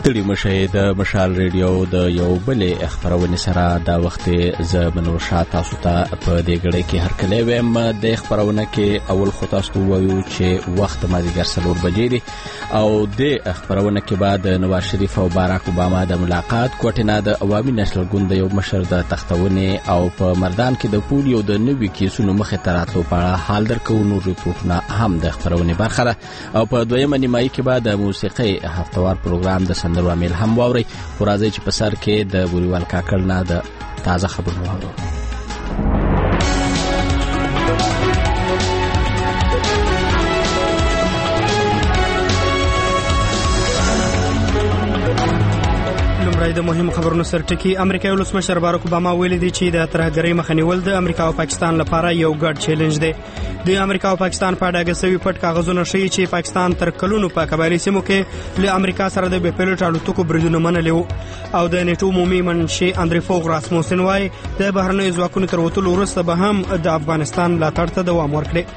ستړي مشه د مشال ریډیو د یو بلې خبرونې سره دا وخت ز منور شاه تاسو ته په دې غړې کې هر کله ویم د خبرونه کې اول خو تاسو وایو چې وخت مازیګر 4 بجې دی او د خبرونه کې بعد نواز شریف او باراک اوباما د ملاقات کوټینا د عوامي نشل ګوند یو مشر د تختونه او په مردان کې د پولیو د نوي کیسونو مخه تراتلو په اړه حال درکو نور ریپورتونه هم د خبرونه برخه او په دویمه نیمایي کې بعد د موسیقي هفتوار پروګرام د سندرو عامل هم واوري ورازي چې په سر کې د بوريوال کاکړ نه د تازه خبرونه واورو. د مهم خبرونو سرټکی امریکایي ولسمشر باراک اوباما ویلي دی چې د ترهګرۍ مخه نیول د امریکا او پاکستان لپاره یو ګډ چیلنج دی. د امریکا او پاکستان په ډاګه سوي پټ کاغذونه ښیي چې پاکستان تر کلونو په قبایلي سیمو کې له امریکا سره د بیپلوټ الوتکو بریدونه منلي وو او د نیټو عمومي منشي اندري فوغ راسموسن وايي د بهرنیو ځواکونو تر وتلو وروسته به هم د افغانستان ملاتړ ته دوام ورکړي.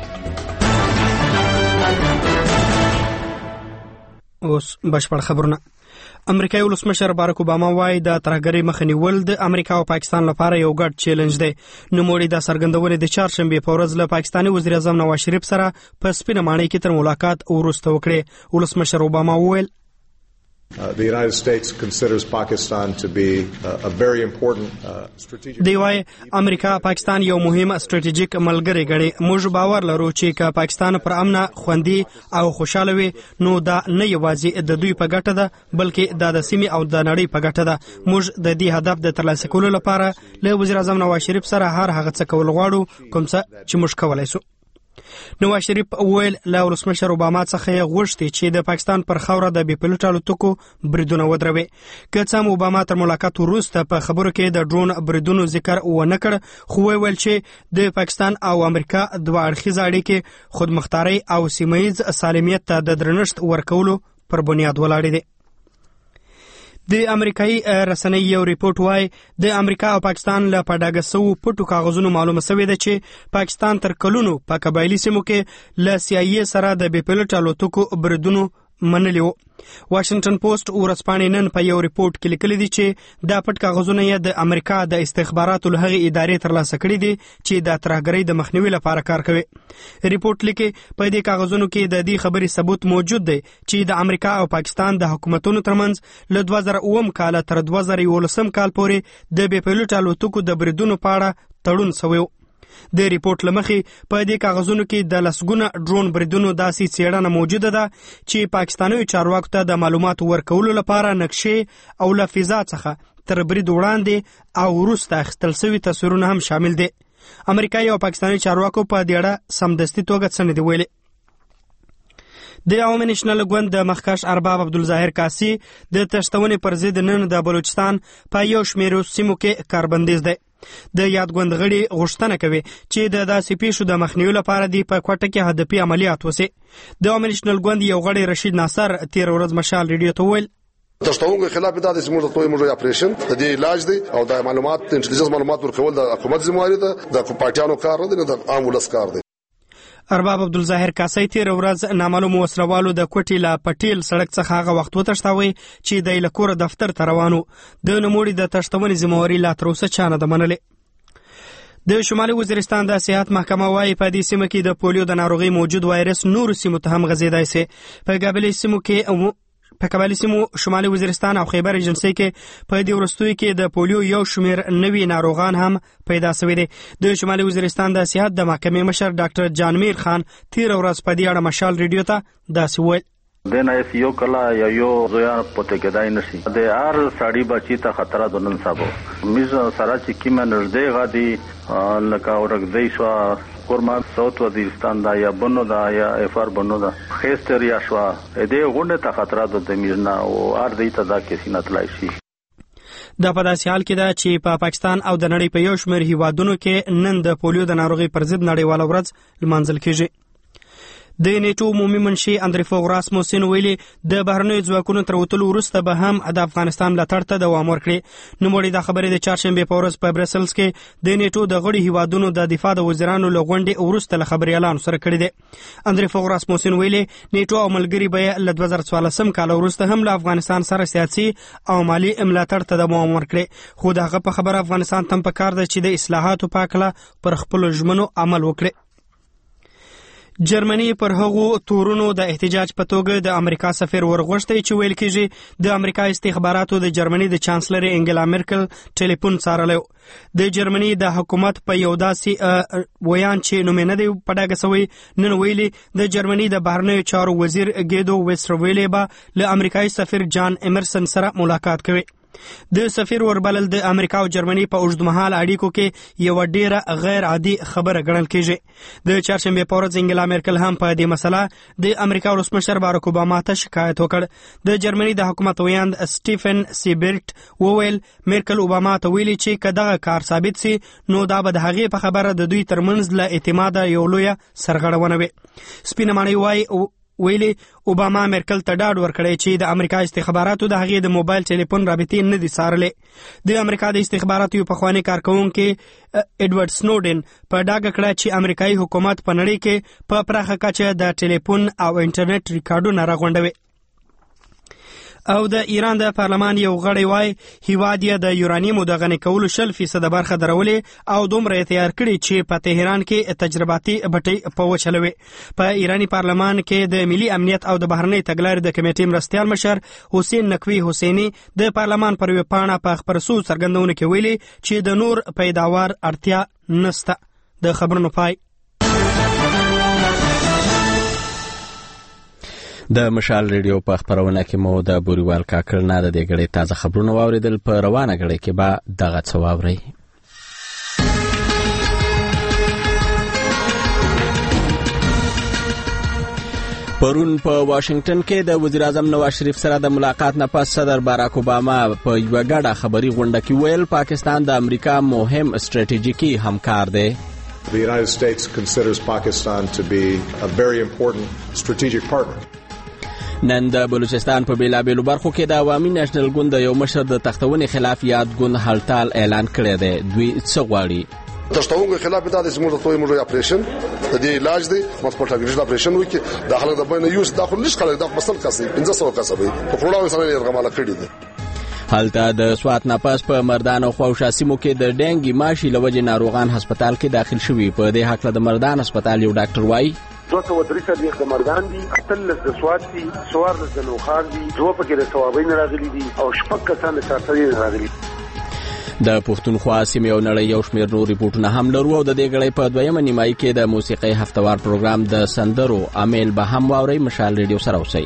اوس بشپړ خبرونه. امریکایي ولسمشر باراک اوباما وايي د ترهګرۍ مخه نیول د امریکا او پاکستان لپاره یو ګډ چیلنج دی. نوموړي د څرګندونې د چهارشنبې په ورځ له پاکستاني وزیر اعظم نواز شریف سره په سپینه ماڼۍ کې تر ملاقات وروسته وکړي. ولسمشر اوباما وویل The United States considers Pakistan to be a very important strategic. دی وايي امریکا پاکستان یو مهم ستراتیژیک ملګری ګڼي. موږ باور لرو چې که پاکستان پر امن، خوندي او خوشاله وي نو دا نه یوازې د دوی په ګټه ده بلکې د سیمې او د نړۍ په ګټه ده. موږ د دې هدف د ترلاسه کولو لپاره له وزیر اعظم نواز شریف سره هر هغه څه کول غواړو کوم څه چې موږ کولای شو. نواز شریف ویل له ولسمشر اوباما څخه غوښتي چې د پاکستان پر خاوره د بیپلوټ الوتکو بریدونه ودروي. که څه هم اوباما تر ملاقات وروسته په خبرو کې د ډرون بریدونو ذکر ونه کړ خو ویل چې د پاکستان او امریکا دوه اړخیزه اړیکې خودمختاري او سیمه‌ییز سالمیت ته د درنښت ورکولو پر بنیاد ولاړې دي. د امریکایي رسنۍ یو ریپورت وايي د امریکا او پاکستان له پډاګه سو پټو کاغذونو معلومه شوې ده چې پاکستان تر کلونو په قبایلی سیمو کې له CIA سره د بیپلوټ الوتکو بریدونو منلی وو. واشنگټن پوسټ ورځپاڼې نن په یو ریپورت کې لیکلي دي چې دا پټ کاغذونه یې د امریکا د استخباراتو له هغې ادارې ترلاسه کړي دي چې د ترهګرۍ د مخنیوي لپاره کار کوي. ریپورت لیکي په دې کاغذونو کې د دې خبرې ثبوت موجود دی چې د امریکا او پاکستان د حکومتونو ترمنځ له 2009 کال تر 2011 کال پورې د بیپلوټ الوتکو د بریدونو په اړه تړون شوی. د ریپورت لمخې په دې کاغذونو کې د لسګونه ډرون بریدونو داسې څېړنه موجوده ده چې پاکستاني چارواکو ته د معلوماتو ورکولو لپاره نقشې او له فضا څخه تر برید وړاندې او وروسته اخیستل شوي تصویرونه هم شامل دي. امریکایي او پاکستاني چارواکو په دې اړه سمدستي توګه څه نه دي ویلي. د عوامي نېشنل ګوند د مخکښ ارباب عبدالظاهر کاسي د تښتونې پر ضد نن د بلوچستان په یو شمېر سیمو کې کاربندیز دی. د یاد ګوند غړي غوښتنه کوي چې د داسې پیښو د مخنیوي لپاره دی په کوټه کې هدفي عملیات وشي. د عوامي نېشنل ګوند یو غړي رشید ناصر تیر ورځ مشال ریډیو ته ویل تشتونکو خلاف دا د سیمو د توي موږ اپریشن د دې علاج دی او د معلومات انټلیجنس معلومات ورکول د حکومت ذمہواری ده د پارټیانو کار نه دی د عام ولس کار دی. ارباب عبدالظاهر کاسي تیر ورځ نامعلوم وسلوالو د کوټي لا پټیل سړک څخه هغه وخت وتښتاوي چې د لکور دفتر ته روانو. د نوموړي د تښتونې ذمہواری لا تر اوسه چا نه ده منلې. د شمالي وزیرستان د صحت محکمه وايي په دې سیمه کې د پولیو د ناروغي موجود وایرس نور سیمو ته هم غځېدای شي. په قبایلي سیمو کې په قبایلي سیمو شمالي وزیرستان او خیبر ایجنسۍ کې په دې وروستیو کې د پولیو یو شمېر نوي ناروغان هم پیدا شوي دي. د شمالي وزیرستان د صحت د محکمې مشر ډاکټر جانمیر خان تیر ورځ په دې اړه مشال ریډیو ته داسې وویل دینا یو کلا یا یو زویا پته کېدای نشي د هر ساړي بچی ته خطر د نن صاحب میز سره چې کیمه نږدې غادي لکه ورګدې شو کورما ساوث وزیرستان دا یا بنو دا یا افار بنو دا خېستر یا شو دې غونډه ته خطر د میزنا او ار دې ته دا کیسې نتلای شي. دا په داسې حال کې ده چې په پاکستان او د نړۍ په یو شمېر هیوادونو کې نن د پولیو د ناروغۍ پر ضد نړیواله ورځ لمانځل کېږي. د نیټو عمومي منشي اندریفو راسموسن ویلي د بهرنیو ځواکونو تر وتلو وروسته به هم د افغانستان ملاتړ ته دوام ورکړي. نوموړي دا خبرې د چهارشنبې په ورځ په برسلز کې د نیټو د غړي هیوادونو د دفاع د وزیرانو له غونډې وروسته له خبریالانو سره کړې ده. اندریفو راسموسن ویلي نیټو او ملګري به له 2014 کال وروسته هم له افغانستان سره سیاسي او مالي ملاتړ ته دوام ورکړي، خو دغه په خبره افغانستان ته پکار ده چې د اصلاحاتو په هکله پر خپلو ژمنو عمل وکړي. جرمني پر هغو تورونو د احتجاج په توګه د امریکا سفیر ورغوښتی چې ویل کېږي د امریکا استخباراتو د جرمني د چانسلر انګلا مرکل ټلیفون څارلی. د جرمني د حکومت په یو داسې ویان چې نوم یې نه دی په ډاګه سوی نن ویلي د جرمني د بهرنیو چارو وزیر ګیدو ویسټرویلی به له امریکایي سفیر جان ایمرسن سره ملاقات کوي. د سفیر وربلل د امریکا او جرمني په اوږدمهاله اړیکو کې یو ډیره غیر عادي خبره ګڼل کېږي. د چهارشنبې په ورځ انګلا مرکل هم په دې مسله د امریکا ولسمشر باراک اوباما ته شکایت وکړ. د جرمني د حکومت ویاند سټیفن سیبرټ وویل مرکل اوباما ته ویلي چې که دغه کار ثابت سي نو دا به د هغې په خبره د دوی ترمنځ له اعتماده یو لویه سرغړونه وي. سپینه ماڼۍ ویلي اوباما مرکل ته ډاډ ورکړی چې د امریکا استخباراتو د هغې د موبایل ټلیفون رابطې نه دي څارلې. د امریکا د استخباراتو یو پخوانی کارکوونکی ایډورډ سنوډن په ډاګه کړه چې امریکایي حکومت په نړۍ کې په پراخه کچه د ټلیفون او انټرنیټ ریکارډونه راغونډوي. او د ایران د پارلمان یو غړی وای هیواد یې د یورانیمو د غني کولو 60% برخه درولې او دومره تیار کړي چې په تهران کې تجرباتي بټۍ په وچلوي. په ایرانی پارلمان کې د ملي امنیت او د بهرنۍ تګلارې د کمیټې مرستیال مشر حسین نقوی حسینی د پارلمان پر ویب پاڼه په خبرسو څرګندونه کې ویلي چې د نور پیداوار اړتیا نشته. د خبرونو پای. د مشال ریډیو په خبرونه کې مو د بوریوال کاکړ نه د دې غړي تازه خبرونه واوریدل. په روانه غړي کې به دغه څه واورئ. پرون په واشنگټن کې د وزیر اعظم نواز شریف سره د ملاقات نه پس صدر باراک اوباما په یوه ګډه خبري غونډه کې ویل پاکستان د امریکا مهم ستراتیژیکي همکار دی. The United States considers Pakistan to be a very important strategic partner. نن د بلوچستان په بیلابیلو برخو کې د عوامي نېشنل ګوند د یو مشر د تختونې خلاف یاد ګوند هړتال اعلان کړی دی. دوی څه غواړي؟ تختونې خلاف دا د موږ ته موږ اپریشن د دې علاج دی مصپټ اګریشن اپریشن وکي د خلک د بین یوس داخل نش خلک د مسل کسي 1500 کسبي په خړاوي سره یې رقماله کړی دی. هلته د سوات ناپاس په مردان او خواوشا سیمو کې د ډینګي ماشي لوجې ناروغان هسپتال کې داخل شوي. په دې حق د مردان هسپتال یو ډاکټر وایي 203 د مردان دي، 18 د سوات دي، 14 د نوخار دي، 2 پکې د ثوابین راغلي دي او شپږ کسان د ساترین راغلي. د پښتونخوا سیمې او نړۍ یو شمېر نور ریپورټونه هم لرو او د دې غړي په دویمه نیمایي کې د موسیقۍ هفتوار پروګرام د سندرو عامل به هم واورئ. مشال ریډیو سره اوسئ.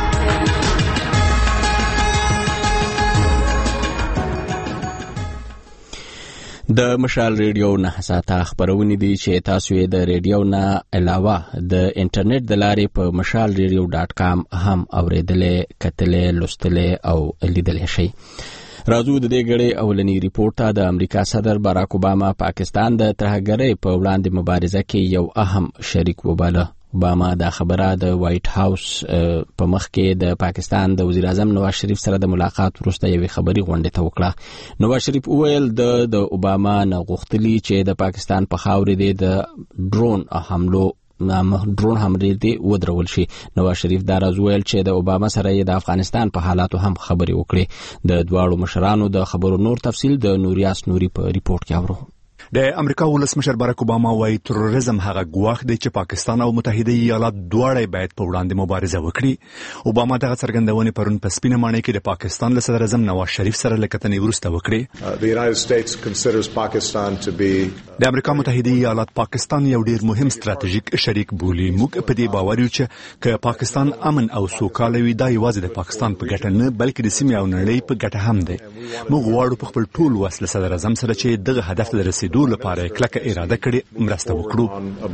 د مشال ریډیو نه ساته خبرونه دي چې تاسو یې د ریډیو نه علاوه د انټرنیټ د لارې په mashalradio.com هم اوریدلې، کتلې، لوستلې او لیدلې شئ. راځو د دې غړي اولنی ریپورت ته. د امریکا صدر باراک اوباما پاکستان د ترهګرۍ په وړاندې مبارزه کې یو اهم شریک وباله. اوباما دا خبره د وایټ هاوس په مخ کې د پاکستان د وزیر اعظم نواز شریف سره د ملاقات وروسته یوې خبري غونډه ته وکړه. نواز شریف وویل د اوباما نه غوښتلی چې د پاکستان په خاورې د ډرون حملې دی ودرول شي. نواز شریف دا راز ویل چې د اوباما سره د افغانستان په حالاتو هم خبري وکړي. د دواړو مشرانو د خبرو نور تفصیل د نوریاس نوري په ریپورت کې اورو. د امریکا ولسمشر باراک اوباما وايي تروریزم هغه ګواښ دی چې پاکستان او متحده ایالات دواړه باید په وړاندې مبارزه وکړي. اوباما دغه څرګندونه پرون په سپینه ماڼۍ کې د پاکستان له صدر اعظم نواز شریف سره لکتنې وروسته وکړي. The United States considers Pakistan to be د امریکا متحده ایالات پاکستان یو ډیر مهم ستراتیژیک شریک بولي. موږ په دې باور یو چې که پاکستان امن او سوکاله وي دا یوازې د پاکستان په ګټه نه بلکې د سیمې او نړۍ په ګټه هم دی. موږ غواړو په خپل ټول وس له صدر اعظم سره چې دغه هدف ته رسیدو لپاره کلکه اراده کړي مرسته وکړو.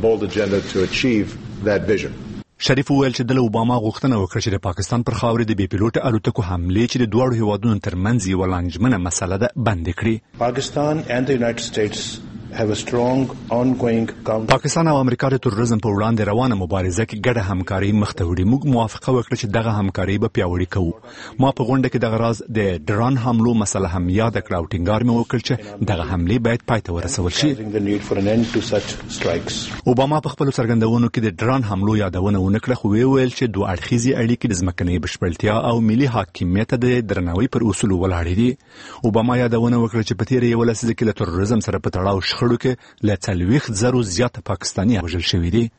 شریف وویل چې د اوباما غوښتنه وکړه چې د پاکستان پر خاورې د بې پیلوټ الوتکو حملې چې د دواړو هیوادونو ترمنځ یوه لانجمنه مسله ده بند کړي. Pakistan and the United States have a strong ongoing counter. پاکستان او امریکا د تروریزم په وړاندې روانه مبارزه کې ګډه همکاري مخ ته وړي. موږ موافقه وکړه چې دغه همکاري به پیاوړې کوو. ما په غونډه کې دغه راز د ډرون حملو مسله هم یاد کړه او ټینګار مې وکړ چې دغه حملې باید پای ته ورسول شي. اوباما په خپل څرګندونو کې د ډرون حملو یادونه ونکړه، خو ویل چې دوه اړخیزې اړیکې د ځمکنۍ بشپړتیا او ملي حاکمیت د درناوي پر اصولو ولاړې دي. اوباما یادونه وکړه چې په تیر 11 لسیزه کې له تروریزم سره په تړاو شخړو کې له 40,000 زیات پاکستاني وژل شوي دي.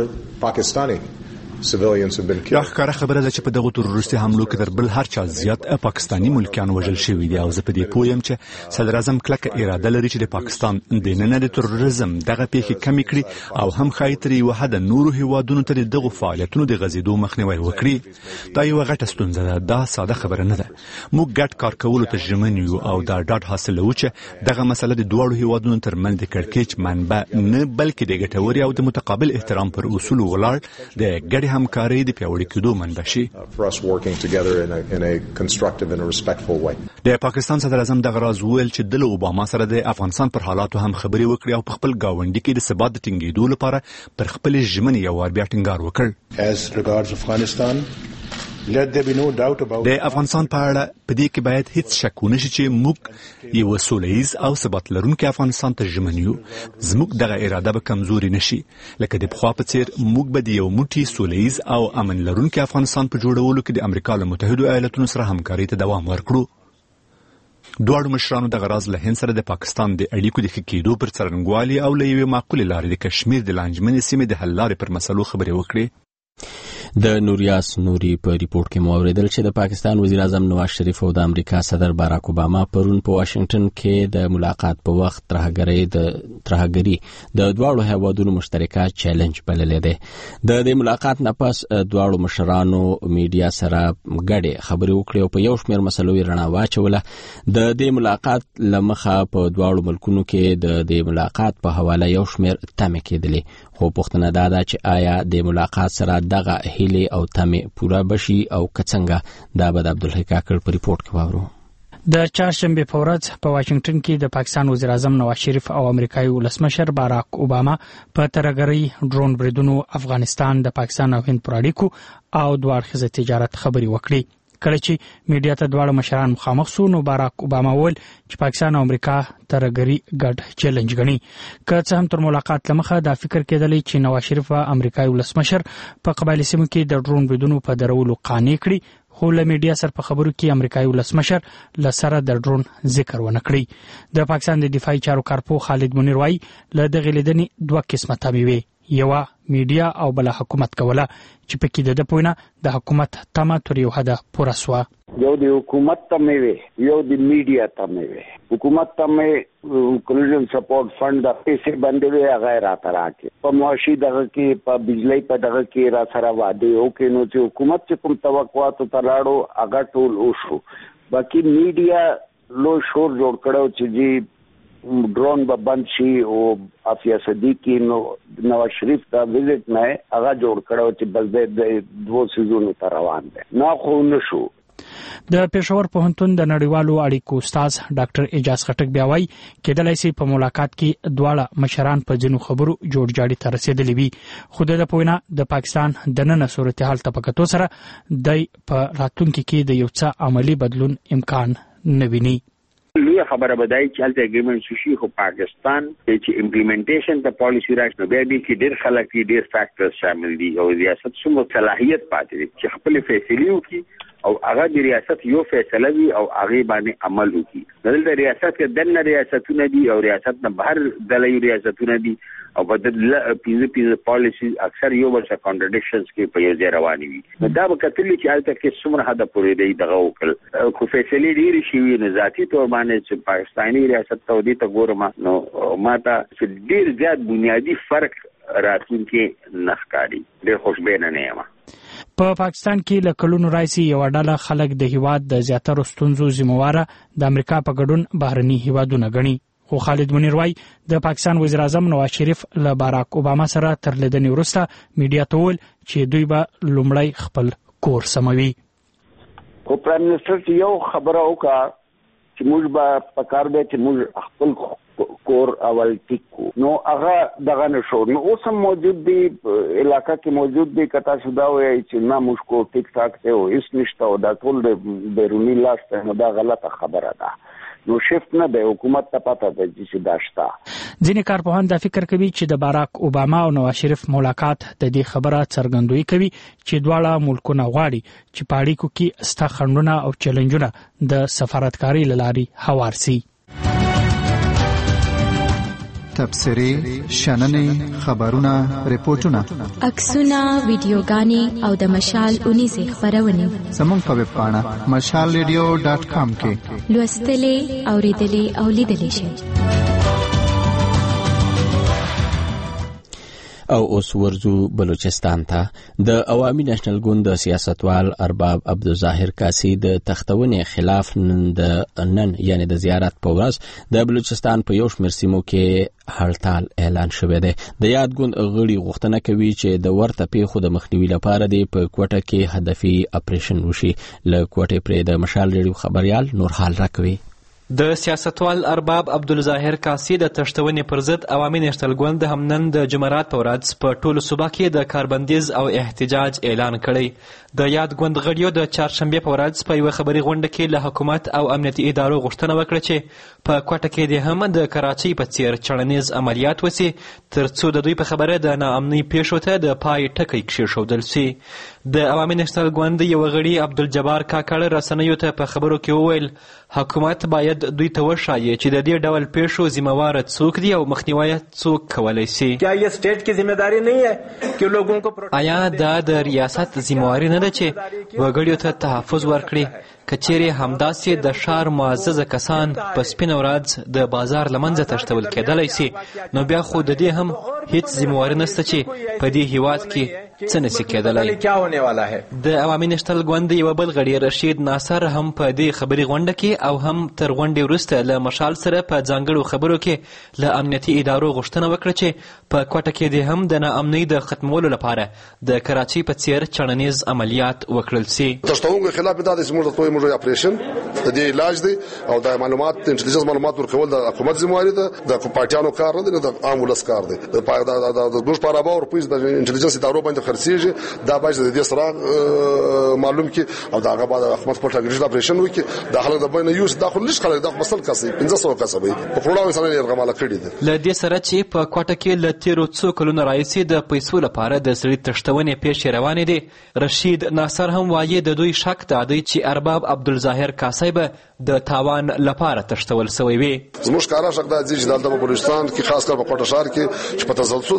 دا ښکاره خبره ده چې په دغه تروریستي حملو کې تر بل هر چا زیات پاکستاني ملکیان وژل شوي دي، او زه په دې پوه یم چې صدر اعظم کلکه اراده لري چې د پاکستان دننه د تروریزم دغه پیښې کمې کړي او هم ښایي تر یوه حده نورو هیوادونو ته د دغو فعالیتونو د غځېدو مخنیوی وکړي. دا یوه غټه ستونزه ده، دا ساده خبره نه ده. موږ ګډ کار کولو ته ژمن یو او دا ډاډ حاصلوو چې دغه مسله د دواړو هیوادونو ترمنځ د کړکېچ منبع نه بلکې د ګټورې او د متقابل احترام پر اصولو ولاړ د ګډې همکارۍ د پیاوړي کېدو منبع شي. د پاکستان صدر اعظم دغه راز وویل چې د اوباما سره د افغانستان پر حالاتو هم خبرې وکړي او په خپل ګاونډي کې د ثبات د ټینګېدو لپاره پر خپلې ژمنې یو وار بیا ټینګار وکړ. د افغانستان په اړه په دې کې باید هیڅ شک ونه شي چې موږ یو سولیز او ثبات لرونکي افغانستان ته ژمن یو. زموږ دغه اراده به کمزوري نشي، لکه د پخوا په څیر موږ به د یو موټی سولیز او امن لرونکي افغانستان په جوړولو کې د امریکا له متحدو ایالاتونو سره همکاري ته دوام ورکړو. دواړو مشرانو دغه راز له هند سره د پاکستان د اړیکو د ښه کېدو پر څرنګوالي او له یوې معقولې لارې د کشمیر د لانجمنې سیمې د حل لارې پر مسلو خبرې وکړې. د نوریاس نوري په ریپورت کې مو اوریدل چې د پاکستان وزیر اعظم نواز شریف او د امریکا صدر باراک اوباما پرون په واشنگټن کې د ملاقات په وخت ترهګري د دواړو هیوادونو مشترکه چیلنج بللې ده. د ملاقات نه پس دواړو مشرانو میډیا سره ګډه خبرې وکړې او په یو شمېر مسلو رڼا واچوله. د دې ملاقات لمخه په دواړو ملکونو کې د دې ملاقات په حواله یو شمېر تمې کېدلې، خو پوښتنه دا ده چې آیا د ملاقات سره دغه هیلې او تمې پوره بشي او که څنګه. دا به د عبدالحی کاکړ په ریپورت کې واورو. د چهارشنبه په ورځ په واشنگټن کې د پاکستان وزیر اعظم نواز شریف او امریکایي ولسمشر باراک اوباما په ترهګرۍ ډرون بریدونو افغانستان د پاکستان او هند پر اړیکو او دوه اړخیزه تجارت خبرې وکړي. کله چې میډیا ته دواړه مشران مخامخ سو نو باراک اوباما وویل چې پاکستان او امریکا ترهګري ګډ چیلنج ګڼي. که څه هم تر ملاقات لمخه دا فکر کېدلی چې نواز شریف او امریکایي ولسمشر په قبایلي سیمو کې د ډرون بریدونو په درولو قانع کړي، خو له میډیا سره په خبرو کې امریکایي ولسمشر له سره د ډرون ذکر ونه کړی. د پاکستان د دفاعي چارو کارپو خالد منیر وایي له دغې لیدنې دوه قسمه تمې وې، یوه میډیا او بل حکومت کوله چې پکې د پوینه د حکومت تمه تر یو حده پوره سوه. یو د حکومت تمې وې، یو د میډیا تمې وې. حکومت تمې انکلوژن سپورټ فند د پیسې باندې وې، هغه راته راکړي په معاشي دغه کې په بجلی په دغه کې را سره وعده وکړي. نو چې حکومت چې کوم توقعاتو ته لاړو هغه ټول وشو. باقي میډیا لو شور جوړ کړو چې جی ډرون به بند شي او افیا صدیقی نواز شریف کا وزټ نه هغه جوړ کړو چې بل د دوه سيزونو ته روان دي. نه خو نشو. د پېښور پوهنتون د نړیوالو اړیکو استاد ډاکټر اعجاز خټک بیا وایي کېدلای شي په ملاقات کې دواړه مشران په ځینو خبرو جوړجاړي ته رسېدلي وي، خو د پوینه د پاکستان دننه صورتحال ته په کتو سره د په راتلونکي کې د یو څه عملی بدلون امکان نه ویني. لوی خبره بدای چې الته اګریمنټ شوشي، خو پاکستان چې امپلیمنټیشن ته پالیسی راشي نو بیا به کې ډېر خلک ډېر فیکټرز شامل دي او ریاست څومره صلاحیت پاتې دي چې خپل فیصلې وکړي او هغه د ریاست یو فیصله وي او هغه باندې عمل وکړي. دلته ریاست کې دنه ریاستونه دي او ریاست نه بهر دلایي ریاستونه دي او بدل پیزه پالیسی اکثر یو بل څه کانټرډکشنز کې په یو ځای رواني وي. دا به کتلی چې الته کې څومره حد پورې دی دغه وکړ خو فیصلې ډېرې شوي نه ذاتي تور باندې چې پاکستاني ریاست ته ودی ته ګورم نو ماته چې ډېر زیات بنیادی فرق راتلونکي نه ښکاري. ډېر خوشبینه نه یم. په پاکستان کې له کلونو راځي یو ډله خلک د هیواد د زیاتره ستونزو ذمہواره د امریکا په ګډون بهرني هیوادونه ګڼي. خو خالد منیر وایي د پاکستان وزیر اعظم نواز شریف له باراک اوباما سره تر لیدنې وروسته میډیا ته وویل چې دوی به لومړی خپل کور سموي. خو پرایم منسټر یو خبره وکړه چې موږ به په کار دی چې موږ خپل سکور اول ټیک کو نو هغه دغه نشو نو اوس هم موجود دی علاقہ کې موجود دی کتا شدا وای چې نه موږ کو ټیک ټاک ته او هیڅ نشته او دا ټول بیرونی لاس ته نو دا غلطه خبره ده نو شفت نه د حکومت ته پته ده چې دا شته. ځینې کارپوهان دا فکر کوي چې د باراک اوباما او نواز شریف ملاقات د دې خبره څرګندوي کوي چې دواړه ملکونه غواړي چې په اړیکو کې ستا خنډونه او چیلنجونه د سفارتکاري له لارې هوار سي. تبصرې، شننې، خبرونه، ریپورتونه، عکسونه، ویډیوګانې او د مشال 19 خبرونه زموږ په ویب پاڼه mashalradio.com کې لوستلې، اوریدلې او لیدلې شئ. او اوس ورزو بلوچستان ته. د عوامي نېشنل ګوند د سیاستوال ارباب عبدالظاهر کاسي د تختونې خلاف نن یعنی د زیارت په ورځ د بلوچستان په یو شمېر سیمو کې هړتال اعلان شوی دی. د یاد ګوند غړي غوښتنه کوي چې د ورته پیښو د مخنیوي لپاره د په کوټه کې هدفي اپریشن وشي. له کوټې پرې د مشال ریډیو خبريال نورحال راکوي. د سیاستوال ارباب عبدالظاهر کاسي د تشتونې پر ضد عوامي نېشنل ګوند هم نن د جمعرات په ورځ په ټولو صوبه کې د کاربندیز او احتجاج اعلان کړی. د یاد ګوند غړیو د چهارشنبې په ورځ په یوه خبري غونډه کې له حکومت او امنیتي ادارو غوښتنه وکړه چې په کوټه کې د هم د کراچۍ په څیر چړنیز عملیات وسي ترڅو د دوی په خبره د ناامنۍ پیښو ته د پای ټکی کېښودل سي. د عوامي نېشنل ګوند یو غړي عبدالجبار کاکړ رسنیو ته په خبرو کې وویل حکومت باید دوی ته وښایي چې د دې ډول پیښو ذمہوار څوک دي او مخنیوی څوک کولی سي. آیا دا د ریاست ذمہواري نه ده چې وګړیو ته تحفظ ورکړي؟ کچېرې همداسې د ښار معززه کسان په سپینه ورځ د بازار له منځه تښتول کېدلی سي نو بیا خو د دې هم هیڅ ذمہواري نشته چې په دې هیواد کې څه نشي کېدلی. د عوامي نېشنل ګوند یوه بل غړي رشید ناصر هم په دې خبري غونډه کې او هم تر غونډې وروسته له مشال سره په ځانګړو خبرو کې له امنیتي ادارو غوښتنه وکړه چې په کوټه کې د هم د ناامنۍ د ختمولو لپاره د کراچۍ په څیر چړنیز عملیات وکړل سي. تشتونکو خلاف دا د سیمو د موږ اپریشن د دې علاج دی او د معلومات انټيليجنس معلومات ورکول د حکومت ذمہواری ده د پارټیانو کار نه دی د عام ولس کار دی. د ګوش پاره باور پولیس د انټيليجنس ادارو باندې خرڅيږي دا باید د دې سره معلوم کی او دا غو د حکومت په ټاګریش اپریشن وکي د خلک د بین یوس داخل لږ خلک د مسل کسي 1500 کسبي په خړاو انسان یې رغماله کړی دي. ل دې سره چې په کوټه کې ل تیرو څو کلونو راځي د پیسو لپاره د سړي تشتونې پیښې روانې دي. رشید ناصر هم وایي د دوی شک دی چې ارباب عبدالظاهر کاسي به د تاوان لپاره تشتول سوی وي. زموږ کارا شک دا چې د بلوچستان کې خاص کر په کوټه شهر کې چې په تسلسل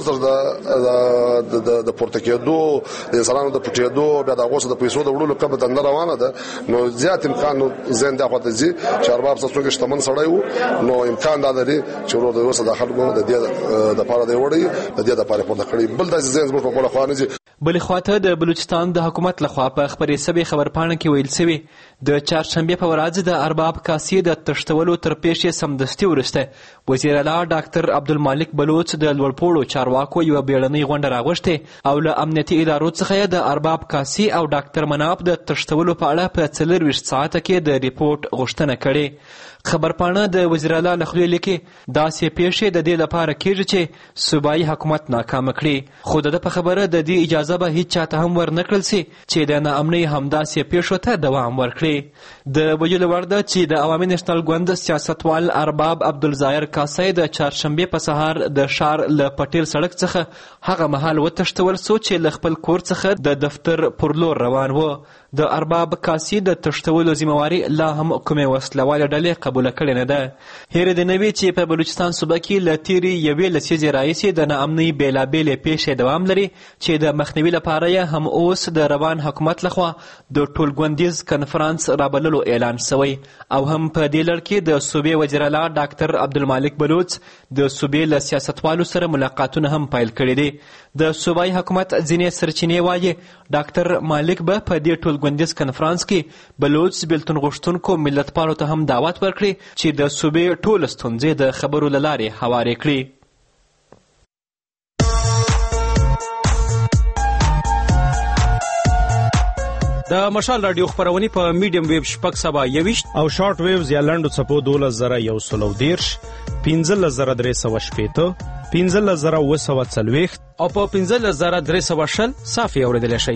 سره د پورتکیدو د انسانانو د پټېدو بیا د غوسه د پیسو د وړلو کبه د روانه ده نو زیات امکان زین د خواته زی چې ارباب څخه شتمن سړی وو نو امکان دا لري چې ورو د وسه داخل مو د دې د پاره دی وړي د دې د پاره په دخړي بل د زین زموږ په خوا نه دي. بلې خواته د بلوچستان د حکومت لخوا په خبرې سوي خبرپاڼه کې ویل سوي د چهارشنبې په ورځ د ارباب کاسي د تشتولو تر پیښې سمدستي وروسته وزیر اعلی ډاکټر عبدالمالک بلوچ د لوړپوړو چارواکو یوه بیړنۍ غونډه راغوښتې او له امنیتي ادارو څخه د ارباب کاسي او ډاکټر مناف د تشتولو په اړه په 24 ساعته کې د ریپورت غوښتنه کړې. خبرپاڼه د وزیر اعلی له خولې لیکي داسې پیښې د دې لپاره کېږي چې صوبایي حکومت ناکامه کړي خو د په خبره د دې اجازه به هیڅ چاته هم ورنکړل سي چې د ناامنۍ همداسې پیښو ته دوام ورکړي. د ویلو وړ ده چې د عوامي نېشنل ګوند سیاستوال ارباب عبدالظاهر کاسي د چهارشنبې په سهار د ښار له پټیل سړک څخه هغه مهال وتښتول څو چې له خپل کور څخه د دفتر پر لور روان و. د ارباب کاسي د تشتولو ذمہواري لا هم کومې وسلواله ډلې قبول کړې نه ده. هیره د نوي چې په بلوچستان صوبه کې له تیرې یوې لسیزې راهیسې د ناامنۍ بېلابېلې پیښې دوام لري چې د مخنیوي لپاره یې هم اوس د روان حکومت لخوا د ټولګوندیز کنفرانس رابللو اعلان شوی او هم په دې لړ کې د صوبې وزیر اعلی ډاکټر عبدالمالک بلوچ د صوبې له سیاستوالو سره ملاقاتونه هم پیل کړي دي. د صوبایي حکومت ځینې سرچینې وایي ډاکټر مالک به په دې ټولګوندیز کنفرانس کې بلوچ بیلتون غوښتونکو ملتپالو ته هم دعوت ورکړي چې د صوبې ټولې ستونزې د خبرو له لارې هوارې کړي. د مشال رادیو خبرونه په میډیم ویب شپږ سبا 21 او شارټ ویوز یا لنډو څپو 12110 15380 15040 او په 15320 صافي اوریدل شي.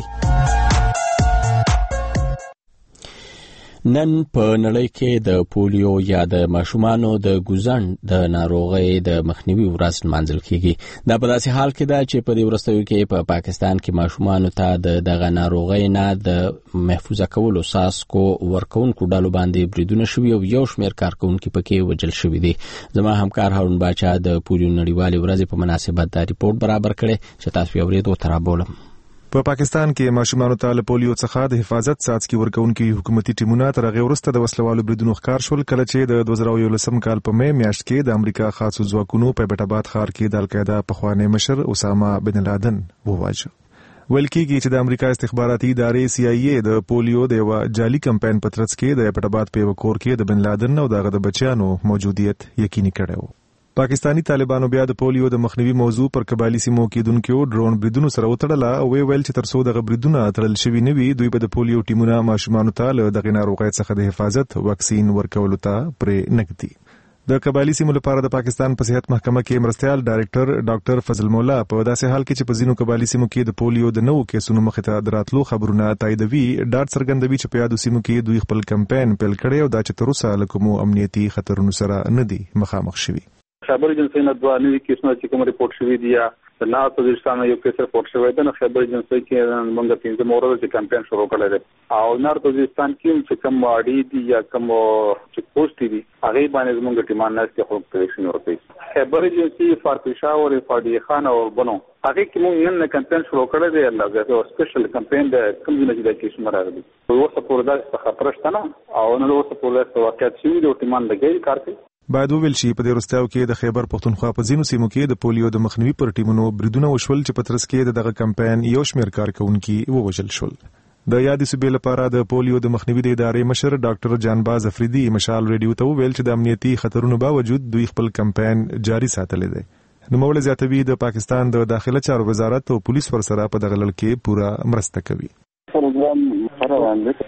نن په نړۍ کې د پولیو یا د ماشومانو د ګوزڼ د ناروغۍ د مخنیوي ورځ لمانځل کیږي. دا په داسې حال کې ده چې په دې وروستیو کې په پاکستان کې ماشومانو ته دغه ناروغۍ نه د محفوظه کولو ساسکو ورکوونکو ډلو باندې بریدونه شوي او یو شمېر کارکوونکي پکې وژل شوي دي. زما همکار هارون باچا د پولیو نړیوالې ورځې په مناسبت دا ریپورت برابر کړی چې تاسو یې اورېدو ته رابولم. په پاکستان کې ماشومانو ته له پولیو څخه د حفاظت څاڅکي ورکوونکي حکومتي ټیمونه تر هغې وروسته د وسلوالو بریدونو ښکار شول کله چې د 2011 کال په مې میاشت کې د امریکا خاصو ځواکونو په بیت آباد ښار کې د القاعده پخوانی مشر اسامه بن لادن وواژه. ویل کېږي چې د امریکا استخباراتي ادارې CIA د پولیو د یو جعلي کمپاین په ترڅ کې د بیت آباد په یو کور کې د بن لادن او دغه د بچیانو موجودیت یقیني کړی و. پاکستانی طالبانو بیا د پولیو د مخنیوي موضوع پر قبایلی سیمو کې دونکو ډرون بریدونو سره وتړله او ویل چې ترڅو دغه بریدونه تړل شوي نه وي دوی به د پولیو ټیمونه ماشومانو ته له دغه ناروغۍ څخه د حفاظت واکسین ورکولو ته پرې نږدي. د قبایلی سیمو لپاره د پاکستان په صحت محکمه کې مرستیال ډایرکټر ډاکټر فضل مولا په داسې حال کې چې په ځینو قبایلی سیمو کې د پولیو د نوو کیسونو مخې ته دراتلو خبرونه تاییدوي ډاډ څرګندوي چې په یادو سیمو کې دوی خپل کمپاین پیل کړی او دا چې تر اوسه له کومو امنیتي خطرونو سره نه دي مخامخ شوي. خبر ایجنسی نه دوه نوي کیسونه چې کوم ریپورت شوي دي یا د نارت وزیرستان یو کیس ریپورت شوی دی. نو خبر ایجنسی کې موږ 15 مورل چې کمپاین شروع کړی دی او نارت وزیرستان کې چې کوم واډي دي یا کوم چې پوسټ دي هغه باندې موږ ټیمان نه کې خپل پریکشن ورکړي. خبر ایجنسی فار پېښور فاډي خان او بنو هغه کې موږ نن کمپاین شروع کړی دی الله زه سپیشل کمپاین د کوم ځای کې د کیس مرغلي او څه پوردا څه خطر شته نه او نو څه پوردا واقعیت شوی دی ټیمان لګي کار کوي. باید وویل شي په دې وروستیو کې د خیبر پښتونخوا په ځینو سیمو کې د پولیو د مخنیوي پر ټیمونو بریدونه وشول چې په ترڅ کې دغه کمپاین یو شمېر کارکوونکي ووژل شول. د یادې صوبې لپاره د پولیو د مخنیوي د ادارې مشر ډاکټر جانباز افریدي مشال ریډیو ته وویل چې د امنیتي خطرونو باوجود دوی خپل کمپاین جاري ساتلی دی. نوموړی زیاتوي د پاکستان د داخله چارو وزارت او پولیس ورسره په دغه لړ کې پوره مرسته کوي. پروګرام روان دی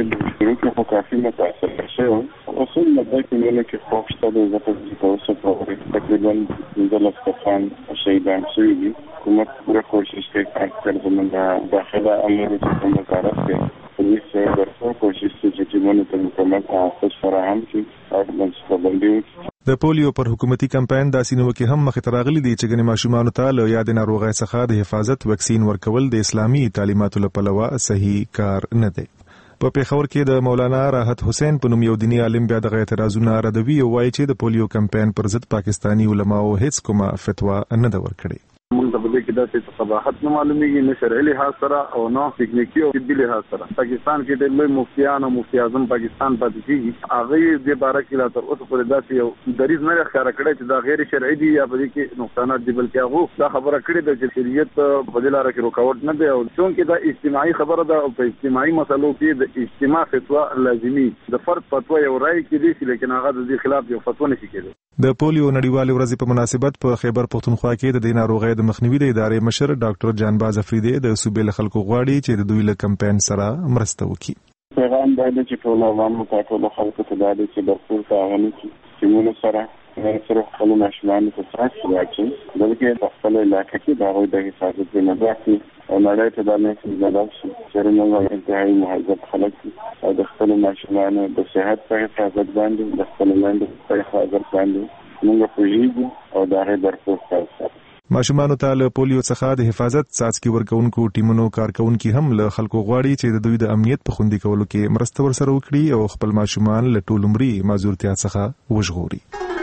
چې په کافي متاثر شوی اصول مدای کومه کې خوښ ستاسو د تاسو په تقریبا د لاسکان شهیدان شوي دي. حکومت پوره کوشش کوي چې زموږ داخله امور ته وزارت کوي پولیس ورته کوشش کوي چې موږ ته مکمل تحفظ فراهم کړي او د باندې د پولیو پر حکومتي کمپاین د سینو کې هم مخ ته راغلي دي چې ګنې ماشومانو ته له یاد ناروغۍ څخه د حفاظت واکسین ورکول د اسلامي تعلیماتو لپاره صحیح کار نه دی. په پیښور کې د مولانا راحت حسین په نوم یو دینی عالم بیا د اعتراضونه ردوي او وایي چې د پولیو کمپاین پر ضد پاکستانی علماو هیڅ کومه فتوا نه ده ورکړې. موږ د دې کې د صباحت نه معلومیږي نه شرعي لحاظ سره او نه تکنیکی او طبي لحاظ سره. پاکستان کې د لوی مفتیان او مفتی اعظم پاکستان پاتې کیږي هغه د باره کې لا تر اوسه پورې داسې یو دریض نه ښکاره کړی چې دا غیر شرعي دي یا په دې کې نقصانات دي بلکې هغه دا خبره کړې ده چې شریعت په دې لاره کې رکاوټ نه دی او څنګه دا اجتماعي خبره ده او په اجتماعي مسلو کې د اجتماع فتوا لازمي د فرد فتوا یو رائے کې دي لیکن هغه د دې خلاف یو فتوا نشي کېدای. د پولیو نړیوالې ورځې په مناسبت په خیبر پښتونخوا کې د ناروغۍ د مخنیوي د ادارې مشر ډاکټر جانباز افریدي د صوبې له خلکو غواړي چې د دوی له کمپاین سره مرسته وکړي. پیغام دا دی چې ټول عوامو ته ټول خلکو ته دا دی چې د خپل تعاون کې موږ سره خپل ماشومان ته تاسو واچي بلکې په خپل علاقې کې دا غوډه حفاظت د نظافت او نړۍ ته د نړۍ زیادت چې موږ انتهایی مهذب خلک او د خپل ماشومان د صحت په حفاظت باندې د خپل لاندې په حفاظت باندې موږ پوهیږو او دا غي درپور تاسو ماشومان ته له پولیو څخه د حفاظت څاڅکي ورکوونکو ټیمونو کارکونکو هم له خلکو غواړي چې د دوی د امنیت په خوندي کولو کې مرسته ورسره وکړي او خپل ماشومان له ټول عمري معذورتیا څخه وژغوري.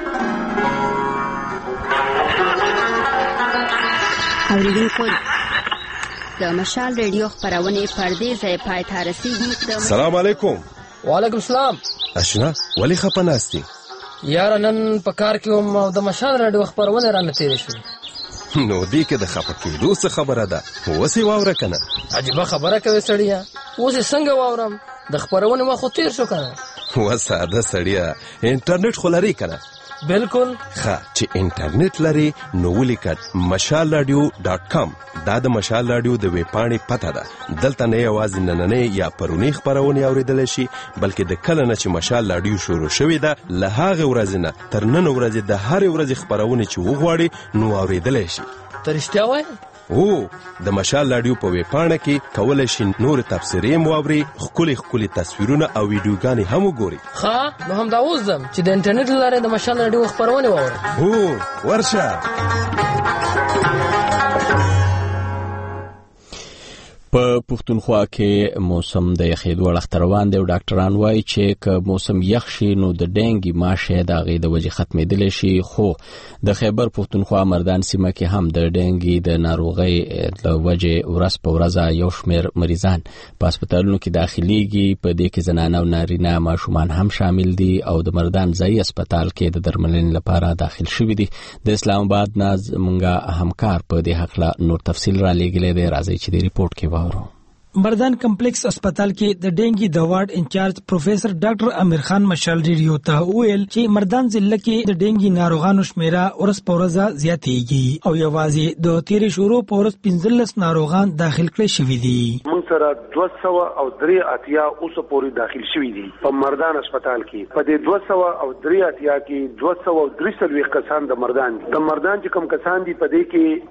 اوریدونکو د مشال ریډیو خبرونه پردې ځای پای ته رسیدي. السلام علیکم. وعلیکم السلام. اشنا ولی خپناستی یار نن په کار کې هم د مشال ریډیو خبرونه را نتیری شو. نو دې کې د خپکې دوه خبره ده وسی واوره کنه. عجیب خبره کوي سړیا اوس څنګه واورم د خبرونه ما خو تیر شو کنه. و ساده سړیا انټرنیټ خلاري کنه بالکل ښه چې انټرنیټ لري نو ولیکئ mashalradio.com. دا د مشال رادیو د ویب پاڼې پته ده. دلته نه یوازې نننۍ یا پرونی خپرونې اوریدلی شي بلکې د کله نه چې مشال رادیو شروع شوې ده له هغې ورځې نه تر نن ورځې د هرې ورځې خپرونې چې وغواړي نو اوریدلی شي. ته رښتیا وایې؟ د مشال رادیو په ویب پاڼه کې کولی شي نور تبصرې هم واوري، ښکلي تصویرونه او ویډیوګانې هم وګوري. ښه نو همدا اوس ځم چې د انټرنیټ له لارې د مشال رادیو خپرونې واورم. ورشه. په پښتونخوا کې موسم د یخېدو اړخ روان دی او ډاکټران وایي چې که موسم یخ شي نو د ډینګي ماشه د هغې د وجې ختمېدلی شي. خو د خیبر پښتونخوا مردان سیمه کې هم د ډینګي د ناروغۍ له وجې ورځ په ورځ یو شمېر مریضان په هسپتالونو کې داخليږي. په دې کې زنانه او نارینه ماشومان هم شامل دي او د مردان ځایي هسپتال کې د درملنې لپاره داخل شوي دي. د اسلام آباد نه زموږ همکار په دې هکله نور تفصیل را لېږلی دی. راځئ چې د ریپورټ کې مردان کمپلیکس اسپیټال کې د ډینګي د وارډ انچارج پروفیسر ډاکټر امیر خان مشال ریډیو ته ویل چې مردان ضلع کې د ډینګي ناروغانو شمیره ورځ په ورځ زیاتېږي او یوازې د تیرې شروع په ورځ 15 ناروغان داخل کړي شوي دي. موږ سره 283 اوس پورې داخل شوي دي په مردان اسپیټال کې. په دې 283 کې 233 کسان د مردان دي. د مردان چې کوم کسان دي په دې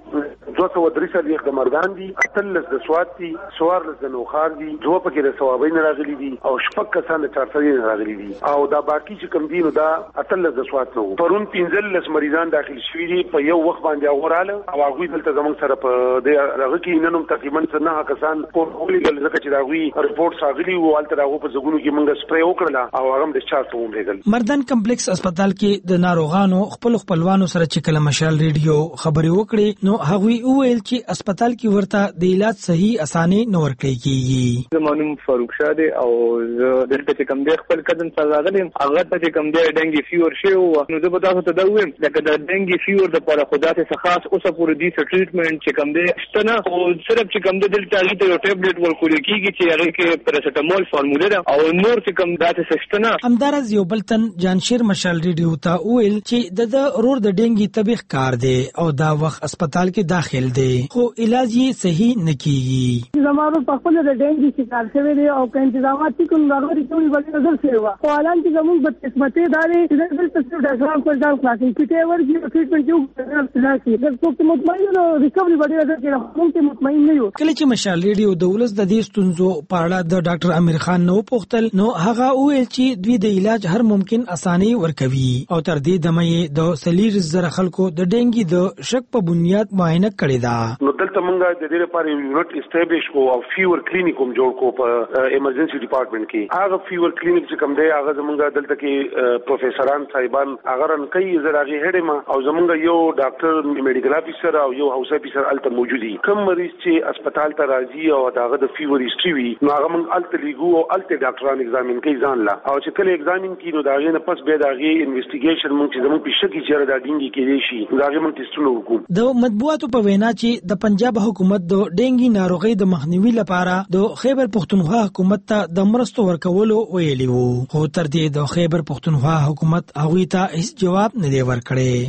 کې 233 د مردان دي، 18 د سوات دي، 14 د نوخار دي، 2 پکې د ثوابین راغلي دي او 6 کسان د چارسرین راغلي دي او دا باقی چې کوم دي نو دا 18 د سوات نو. پرون 15 مریضان داخل شوي دي په یو وخت باندې اوراله او هغه دلته زموږ سره په دې هغه کې ننوم تقریبا 9 کسان په ولګل ځکه چې دا غوي رپورټ راغلي او الته هغه په زګونو کې موږ سپری وکړه او هغه د چارت ومرګل. مردان کمپلیکس اسپیټال کې د ناروغانو خپلوانو سره چې کله مشال ریډیو خبرې وکړي نو هغه ویل چې اسپیټال کې ورته د علاج صحیح اسانه نور کیږي. زمونږ فاروق شاه دی او دلته چې کوم دی خپل قدم سره راغلم هغه ته چې کوم دی ډنګي فیور شو نو زه به تاسو ته دا وایم چې د ډنګي فیور د لپاره خدای ته خاص اوسه پورې دي ټریټمنټ چې کوم دی شته او صرف چې کوم دی دلته هغه یو ټابلیټ ورکول کیږي چې هغه کې پاراسټامول فارموله ده او نور چې کوم داته سشتنه. همدارز یو بلتن جانشیر مشال ریډیو ته ویل چې د رور د ډنګي طبيخ کار دی او دا وخت اسپیټال کې داخل دی خو علاج یې صحیح نکېږي. زموږ په خپل د ډنګي شکار شوی دی او انتظامات کوم راغلي ټول باندې نظر شوی و او الان چې زموږ په قسمته داري چې دلته څه ډاکټران پر ځان خلاصي چې ورګي ټریټمنټ یو خلاصي د څوک مطمئن او ریکوري باندې راځي چې موږ مطمئن نه یو. کله چې مشال ریډیو د ولس د دې ستونزو په اړه د ډاکټر امیر خان نو پوښتل نو هغه ویل چې دوی د علاج هر ممکن اساني ورکوي او تر دې دمه د سلیر زره خلکو د ډنګي د شک په بنیاد معاینه کړی دا. نو دلته موږ د دې لپاره یونټ اسټابلیش کو او فیور کلینیک هم جوړ کو په ایمرجنسي ډپارټمنټ کې. هغه فیور کلینیک چې کوم دی هغه زمونږ دلته کې پروفیسوران صاحبان هغه رن کوي زراغي هډما او زمونږ یو ډاکټر میډیکل افیسر او یو هاوس افیسر الته موجود دي. کوم مریض چې اسپیټال ته راځي او داغه د فیور هیستوري وي نو هغه موږ الته لیګو او الته ډاکټران ایگزامین کوي ځان لا او چې کله ایگزامین کینو داغه نه پس به داغه انویسټیګیشن موږ چې زموږ په شکی چیرې دا ډینګي کې شي داغه موږ ټیسټونه وکړو. د مطبوعاتو په وینا چې د پنجاب حکومت د ډینګي ناروغي د مخنیوي لپاره د خیبر پښتونخوا حکومت ته د مرستو ورکولو ویلي وو خو تر دې د خیبر پښتونخوا حکومت هغوی ته هیڅ جواب نه دی ورکړی.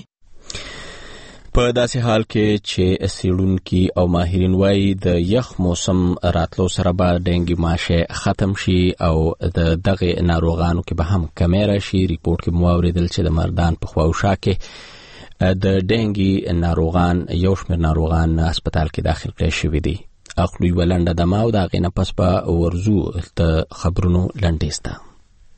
په داسې حال کې چې سیړونکي او ماهرین وایي د یخ موسم راتلو سره به ډنګي ماشه ختم شي او د دغه ناروغانو کې به هم کمی راشي. ریپورټ کې مو اوریدل چې د مردان په خواوشا کې د ډنګي ناروغان یو شمېر ناروغان هسپتال کې داخل کړي شوي دي. اخلو یو لنډه دمه او د هغې نه پس به ورځو د خبرونو لنډیز ته.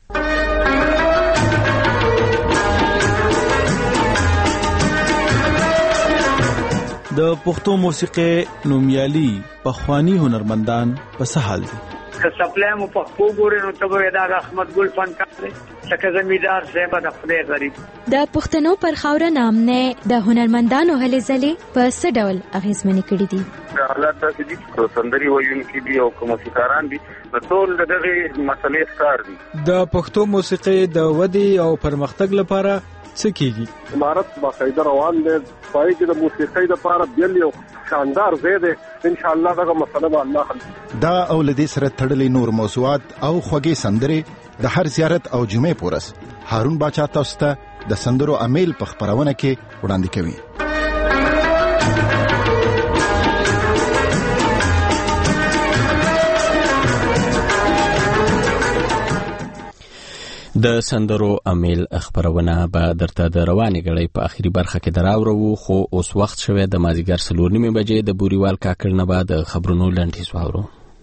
د پښتو موسیقي نومیالي پخوانی هنرمندان په سهال دي. که سپلای مو پښتو ګورې نو ته به دا احمد ګل فنکار دی لکه زمیدار صاحب د خدای غریب. د پښتنو پر خاوره نامنه د هنرمندانو هلې ځلې په څه ډول اغیزمنې کړي دي؟ حالات داسې دي چې سندري ویونکي دي او موسیقاران دي ټول دغه مسلې ښکار دي. د پښتو موسیقي د ودې او پرمختګ لپاره څه کیږي؟ امارت باقاعده روان دی پای کې د موسیقۍ لپاره بیل یو شاندار ځای دی. ان شاء الله دغه مسله به الله حل. دا او لدې سره تړلې نور موضوعات او خوږې سندرې د هر زیارت او جمعې پورس هارون باچا تاسو ته د سندرو امیل په خبرونه کې وړاندې کوي. د سندرو امیل خبرونه به درته د روانې غړۍ په اخیری برخه کې دراوړو، خو اوس وخت شوی د مازیګر 4:30 بجې د بوریوال کاکړ نه به د خبرونو لنډیز واورو.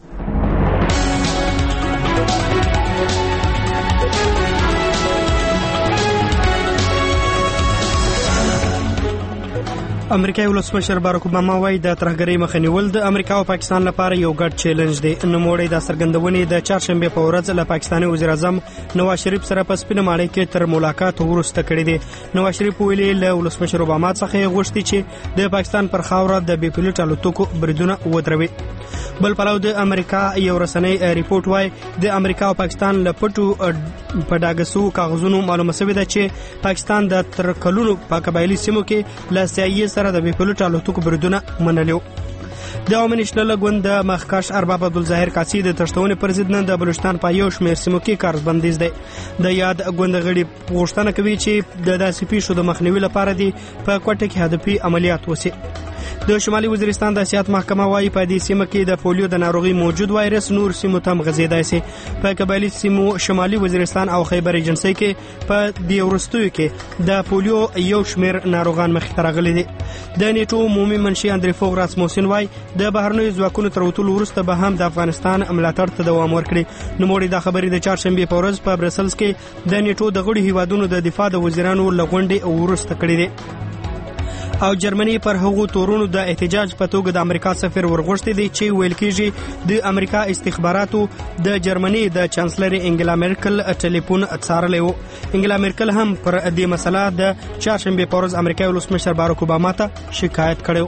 امریکایي ولسمشر باراک اوباما وايي د ترهګرۍ مخه نیول د امریکا او پاکستان لپاره یو ګډ چیلنج دی. نوموړی د څرګندونې د چهارشنبه په ورځ له پاکستاني وزیر اعظم نواز شریف سره په سپینه ماڼۍ کې تر ملاقات وروسته کړی دی. نواز شریف ویلي له ولسمشر اوباما څخه غوښتي چې د پاکستان پر خاوره د بې پیلوټ الوتکو بریدونه ودروي. بل پلو د امریکا یو رسنۍ ریپورت وايي د امریکا او پاکستان له پټو په ډاګسو کاغذونو معلومه شوې ده چې پاکستان د تر کلونو په قبایلی سیمو کې له سیاسي سره د بې پیلوټ الوتکو بریدونه منلو. د عوامي نېشنل ګوند د مخکښ ارباب عبدالظاهر قاصي د تښتونې پر ضد نن د بلوچستان په یو شمېر سیمو کې کاربندیز دی. د یاد ګوند غړي غوښتنه کوي چې د داسې پیښو د مخنیوي لپاره دی په کوټه کې هدفي عملیات وشي. د شمالي وزیرستان د صحت محکمه وايي په دې سیمه کې د پولیو د ناروغي موجود وایرس نور سیمو ته غځیدای شي. په قبایلی سیمو شمالي وزیرستان او خیبر ایجنسي کې په دې ورستیو کې د پولیو یو شمېر ناروغان مخې ته راغلي دي. د نیټو عمومي منشي اندریفوغ راسموسن وايي د بهرنیو ځواکونو تر وتلو وروسته به هم د افغانستان ملاتړ ته دوام ورکړي. نوموړي دا خبرې د چهارشنبه په ورځ په برسلز کې د نیټو د غړو هیوادونو د دفاع د وزیرانو لغونډې وروسته کړې دي. او جرمني پر هغو تورونو د احتجاج په توګه د امریکا سفیر ورغوښتي دي چې ویل کېږي د امریکا استخباراتو د جرمني د چانسلر انګلا میرکل ټلیفون څارلی و. انګلا میرکل هم پر دې مسله د چهارشنبه په ورځ امریکایي ولسمشر باراک اوباما ته شکایت کړی.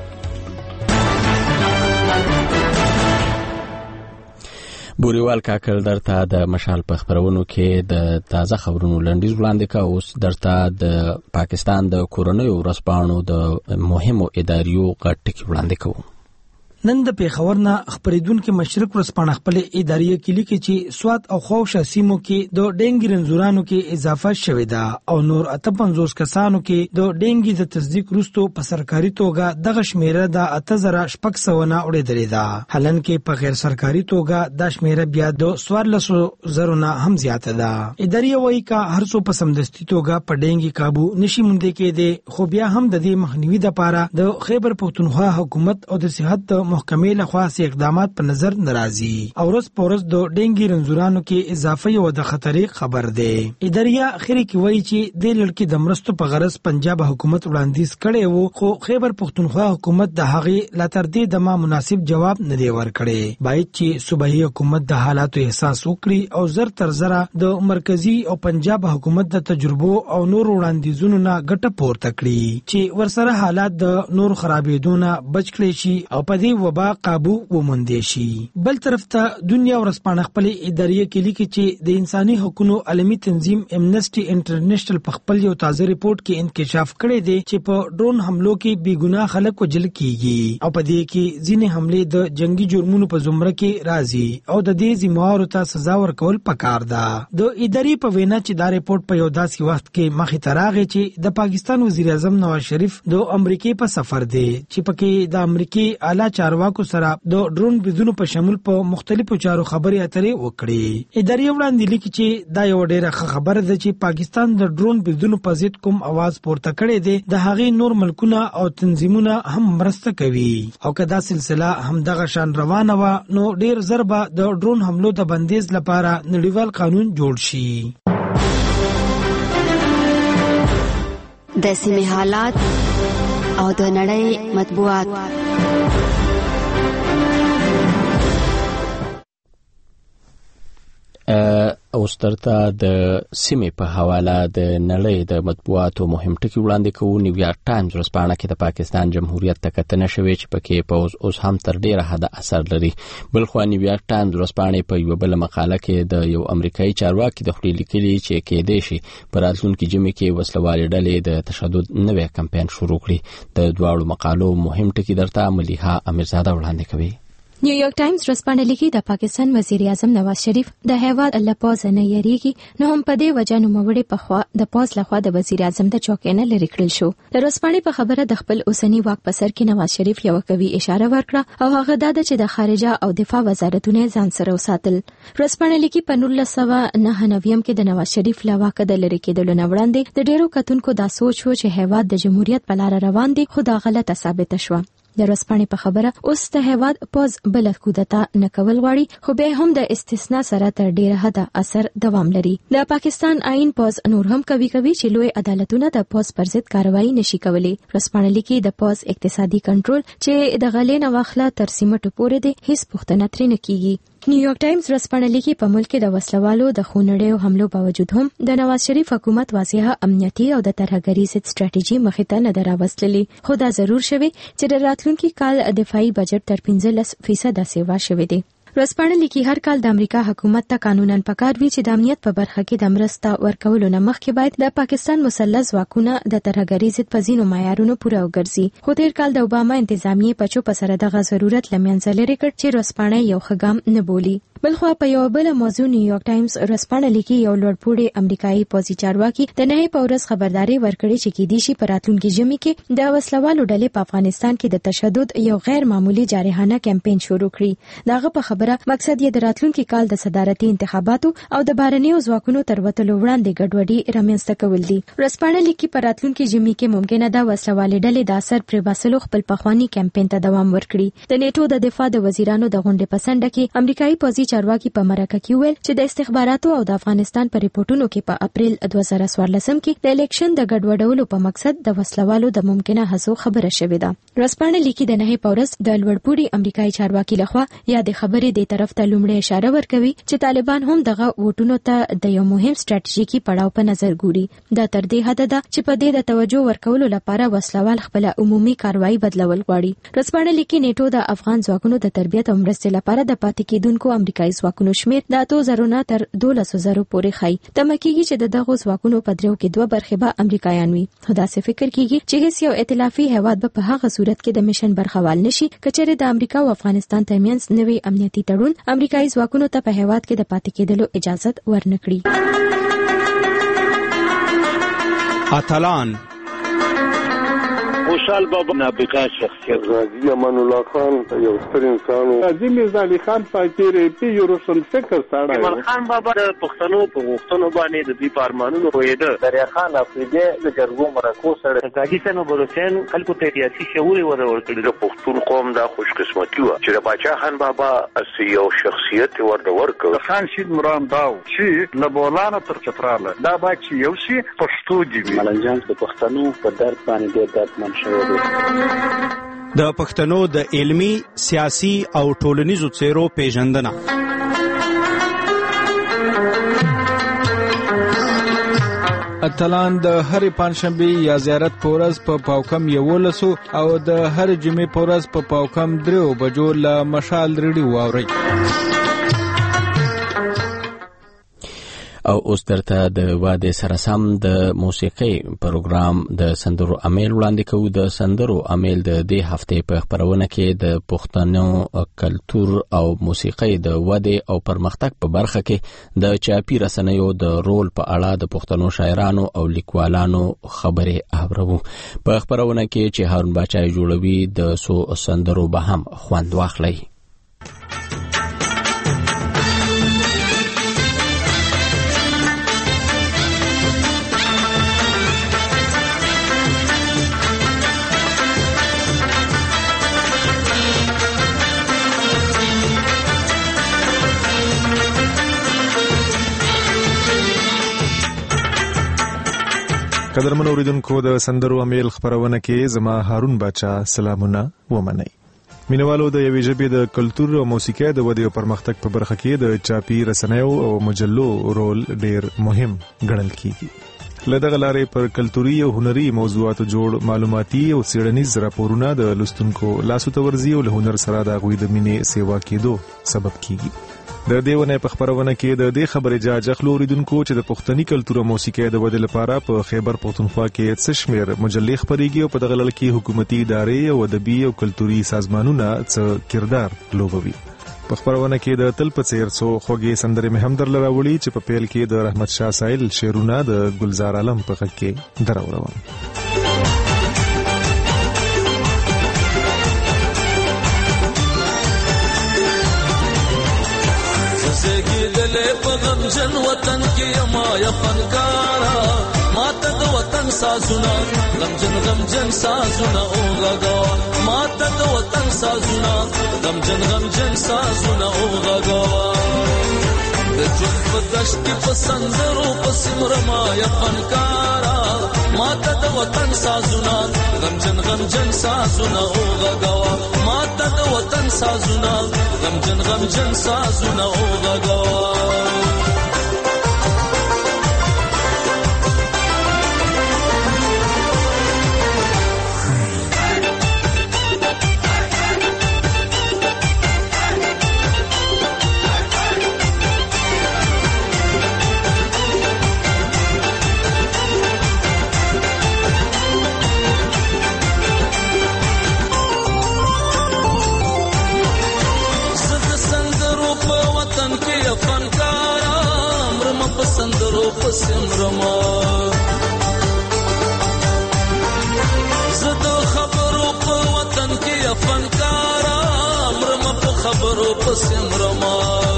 بوریوال کاکړ درته د مشال په خبرونو کې د تازه خبرونو لنډیز وړاندې کا. اوس درته د پاکستان د کورنیو ورځپاڼو د مهمو اداریو غټ ټکي وړاندې کوو. نن د پیښور نه خبرېدونکو مشرق ورځپاڼه خپل ادارې کې لیکي چې سوات او خوشا سیمو کې د ډینګي رنځورانو کې اضافه شوې ده او نور 58 کسانو کې د ډینګي د تصدیق وروسته په سرکاري توګه دغه شمیره د 8600 نه وړاندې ده. حالانکه په غیر سرکاري توګه د شمیره بیا د 1400 نه هم زیاته ده. ادارې وايي کا هر څو په سمدستي توګه په ډینګي قابو نشي مونږ کې دي، خو بیا هم د دې مخنیوي لپاره د خیبر پختونخوا حکومت او د صحت محکمې لخوا سي اقدامات په نظر ناراضي او ورځ په ورځ د ډینګي رنځورانو کې اضافه یو د خطرې خبر دی. اداریا اخري کې وایي چې د لړکی د مرستو په غرض پنجاب حکومت وړاندیز کړي وو، خو خیبر پختونخوا حکومت د هغې لا تر دې د مناسب جواب نه دی ورکړی. باید چې صوبایي حکومت د حالاتو احساس وکړي او زر تر زره د مرکزی او پنجاب حکومت د تجربو او نور وړاندیزونو نه ګټه پورته کړي چې ورسره حالات د نور خرابېدو نه بچ کړي شي او په دې وبا قابو وموندې شي. بل طرف ته دنیا ورځپاڼه خپل ادارې کې لیکي چې د انساني حقوقو عالمي تنظیم امنسټي انټرنیشنل په خپل یو تازه ریپورت کې انکشاف کړی دی چې په ډرون حملو کې بې ګناه خلک وژل کیږي او په دې کې ځینې حملې د جنگي جرمونو په زمره کې راځي او د دې ذمہوارو ته سزا ورکول پکار ده. د ادارې په وینا چې دا ریپورت په یو داسې وخت کې مخې ته راغی چې د پاکستان وزیر اعظم نواز شریف د امریکای په سفر دی چې پکې د امریکای اعلی چارواکو سره د ډرون بریدونو په شمول په مختلفو چارو خبرې اترې وکړي. ادارې وړاندې لیکي چې دا یو ډېره ښه خبره ده چې پاکستان د ډرون بریدونو په ضد کوم आवाज پورته کړی دی. د هغې نور ملکونه او تنظیمونه هم مرسته کوي او که دا سلسله هم دغه شان روانه وه نو ډېر زر به د ډرون حملو د بندیز لپاره نړیوال قانون جوړ شي. د سیمې حالات او د نړۍ مطبوعات. اوس درته د سیمې په حواله د نړۍ د مطبوعاتو مهم ټکي وړاندې کوو. نیویارک ټایمز ورځپاڼه کې د پاکستان جمهوریت ته کتنه شوې چې پکې پوځ اوس هم تر ډېره حده اثر لري. بلخوا نیویارک ټایمز ورځپاڼې په یوه بله مقاله کې د یو امریکایي چارواکي د خولې لیکلي چې کېدای شي په راتلونکي ژمي کې وسلوالې ډلې د تشدد نوی کمپاین شروع کړي. د دواړو مقالو مهم ټکي درته ملیحه امیرزاده وړاندې کوي. نیویارک ټایمز ورځپاڼه لیکي د پاکستان وزیر اعظم نواز شریف د هیواد له پوز نه یریږي نو هم په دې وجه نوموړي په خوا د پوز لخوا د وزیر اعظم د چوکۍ نه لرې کړل شو. د ورځپاڼې په خبره د خپل اوسنی واک په سر کې نواز شریف یو قوي اشاره ورکړه او هغه دا ده چې د خارجه او دفاع وزارتونه ځان سره وساتل. ورځپاڼه لیکي په 1999 کې د نواز شریف له واکه د لرې کېدلو نه وړاندې د ډېرو کتونکو دا سوچ و چې هیواد د جمهوریت په لار روان دی، خو دا غلطه ثابته شوه. د ورځپاڼې په خبره اوس د هیواد پوز بل کودتا نه کول غواړي، خو به هم د استثناء سره تر ډیره حد اثر دوام لري. د پاکستان آئین پوز نور هم کوي چې لوی عدالتونه د پوز پر ضد کاروایی نشي کولی. ورځپاڼه لیکي د پوز اقتصادي کنټرول چې د غلې نه واخله تر سیمټو پورې دی، هیڅ پوښتنه ترې نه کیږي. نیویارک ټایمز ورځپاڼه لیکي په ملک کې د وسلوالو د خونړیو حملو باوجود هم د نواز شریف حکومت واضحه امنیتي او د ترهګرۍ ضد ستراتیژي مخې ته نه راوستلې، خو دا ضرور شوی چې د راتلونکي کال دفاعي بجټ تر 15% سیوا شوی دی. ورځپاڼه لیکي هر کال د امریکا حکومت ته قانوناً پکار وي چې د امنیت په برخه کې د مرسته ورکولو نه مخکې باید د پاکستان مسلح ځواکونه د ترهګرۍ ضد په ځینو معیارونو پوره وګرځي، خو تیر کال د اوباما انتظامیې په چوپه سره دغه ضرورت له منځه لرې کړ چې ورځپاڼه یو ښه ګام نه بولي. بلخوا په یو بل موضوع نیویارک ټایمز ورځپاڼه لیکي یو لوړپوړی امریکایي پوځي چارواکي د نهي په ورځ خبرداري ورکړې چې کېدای شي په راتلونکي ژمي کې د وسلوالو ډلې په افغانستان کې د تشدد یو غیر معمولی جارحانه کمپاین شروع کړي. دغه په خبره مقصد یې د راتلونکي کال د صدارتي انتخاباتو او د بهرنیو ځواکونو تر وتلو وړاندې ګډوډي رامنځته کول دي. ورځپاڼه لیکي په راتلونکي ژمي کې ممکنه ده وسلوالې ډلې د اثر پرې باسلو خپل پخوانی کمپاین ته دوام ورکړي. د نیټو د دفاع د وزیرانو د غونډې په څنډه کې امریکایي پوځي چارواکي په مرکه کې ویل چې د استخباراتو او د افغانستان په ریپورتونو کې په اپریل 2014 کې د الیکشن د ګډوډولو په مقصد د وسلوالو د ممکنه هڅو خبره شوې ده. ورځپاڼه لیکي د نهي په ورځ د لوړپوړي امریکایي چارواکي لخوا یا د خبرې د طرف ته لومړی اشاره ورکوي چې طالبان هم دغه ووټونو ته د یو مهم ستراتیژیکي پړاو په نظر ګوري. دا تر دې حد ده چې په دې د توجه ورکولو لپاره وسلوال خپل عمومي کاروایی بدلول غواړي. ورځپاڼه لیکي نیټو د افغان ځواکونو د تربیت او مرستې لپاره د پاتې کېدونکو امریکایي ځواکونو شمیر د 2000 تر 12,000 پورې خای. تمه کېږي چې د دغو ځواکونو په دریو کې 2 برخې به امریکایان وي. خو داسې فکر کېږي چې هیڅ یو ائتلافي هیواد به په هغه صورت کې د میشن برخوال نشي که چېرې د امریکا او افغانستان ترمنځ نوی امنیتي تړون امریکایي ځواکونو ته په هیواد کې د پاتې کېدلو اجازه ورنکړي. اتلان خوشحال بابا نابغه شخصیت، غازی امان الله خان یو ستر انسان، غازی میرزا علي خان فقیر پی یو روشن فکر سره، ایمان خان بابا د پښتنو په غوښتنو باندې د دې پارمانونو پوهېده، دریا خان افریدي د جرګو مرکو سره، غازی سنوبر حسین خلکو ته سیاسي شعور ورکړي. د پښتون قوم دا خوش قسمتي و چې د باچا خان بابا اسی یو شخصیت ورکړ. خان شید مرام داو چې لبولانه تر چتراله دا باچ یو شي پښتو دی. ملنجان د پښتنو په درد باندې ډېر دردمن د پښتنو د علمی، سیاسي او ټولنیزو څیرو پیژندنه. اتلان د هر پنځشنبه یا زیارت په ورځ په پاوکم 11 او د هر جمعې په ورځ په پاوکم 3 بجو له مشال ریډیو واوري. او اوس درته د واده سره سم د موسیقي پروګرام د سندرو امیل وړاندې کوو. د سندرو امیل د دې هفته په خبرونه کې د پښتنو کلتور او موسیقي د واده او پرمختګ په برخه کې د چاپی رسنیو د رول په اړه د پښتنو شاعرانو او لیکوالانو خبرې اورو. په خبرونه کې چې هارون باچای جوړوي د سو سندرو به هم خوند واخلي. قدرمن اوریدونکو د سندرو امیل خبرونه کې زما هارون باچا سلامونه ومنئ. مینوالو د یوې ژبې د کلتور او موسیقۍ د ودې او پرمختګ په برخه کې د چاپی رسنیو او مجلو رول ډیر مهم ګڼل کیږي. له دغه لارې پر کلتوري او هنري موضوعاتو جوړ معلوماتي او څېړنیز راپورونه د لوستونکو لاسو ته ورځي او له هنر سره د هغوی د مینې سیوا کېدو سبب کیږي. د دې ونې په خبرونه کې د دې خبرې جاج اخلو اوریدونکو چې د پښتني کلتور او موسیقۍ د ودې لپاره په خیبر پښتونخوا کې څه شمېر مجلې خبرېږي او په دغه لړ کې حکومتي ادارې او ادبي او کلتوري سازمانونه څه کردار لوبوي. په خبرونه کې د تل په څیر څو خوږې سندرې مې هم درل راوړي چې په پیل کې د رحمت شاه سایل شعرونه د ګلزار عالم په غږ کې دراوړم. غمجن وطن کې ما یا فنکارا ماته د وطن سازونه غمجن سازونه او غغا ماته د وطن سازونه غمجن سازونه او غغا د ژوند په دشت کې په سندرو په سمره ما یا فنکارا ماته د وطن سازونه غمجن سازونه او غغا ماته د وطن سازونه غمجن سازونه او غغا سمرما زه د خبرو په وطن کې فنکارا مرمه په خبرو په سمرما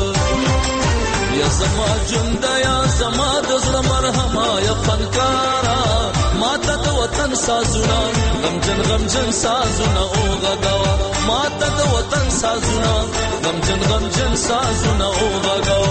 یا زما ژوند یا زما د زړه مرهمه یا فنکارا ماته د وطن سازونه غمجن سازونه او غغا ماته د وطن سازونه غمجن سازونه او غغا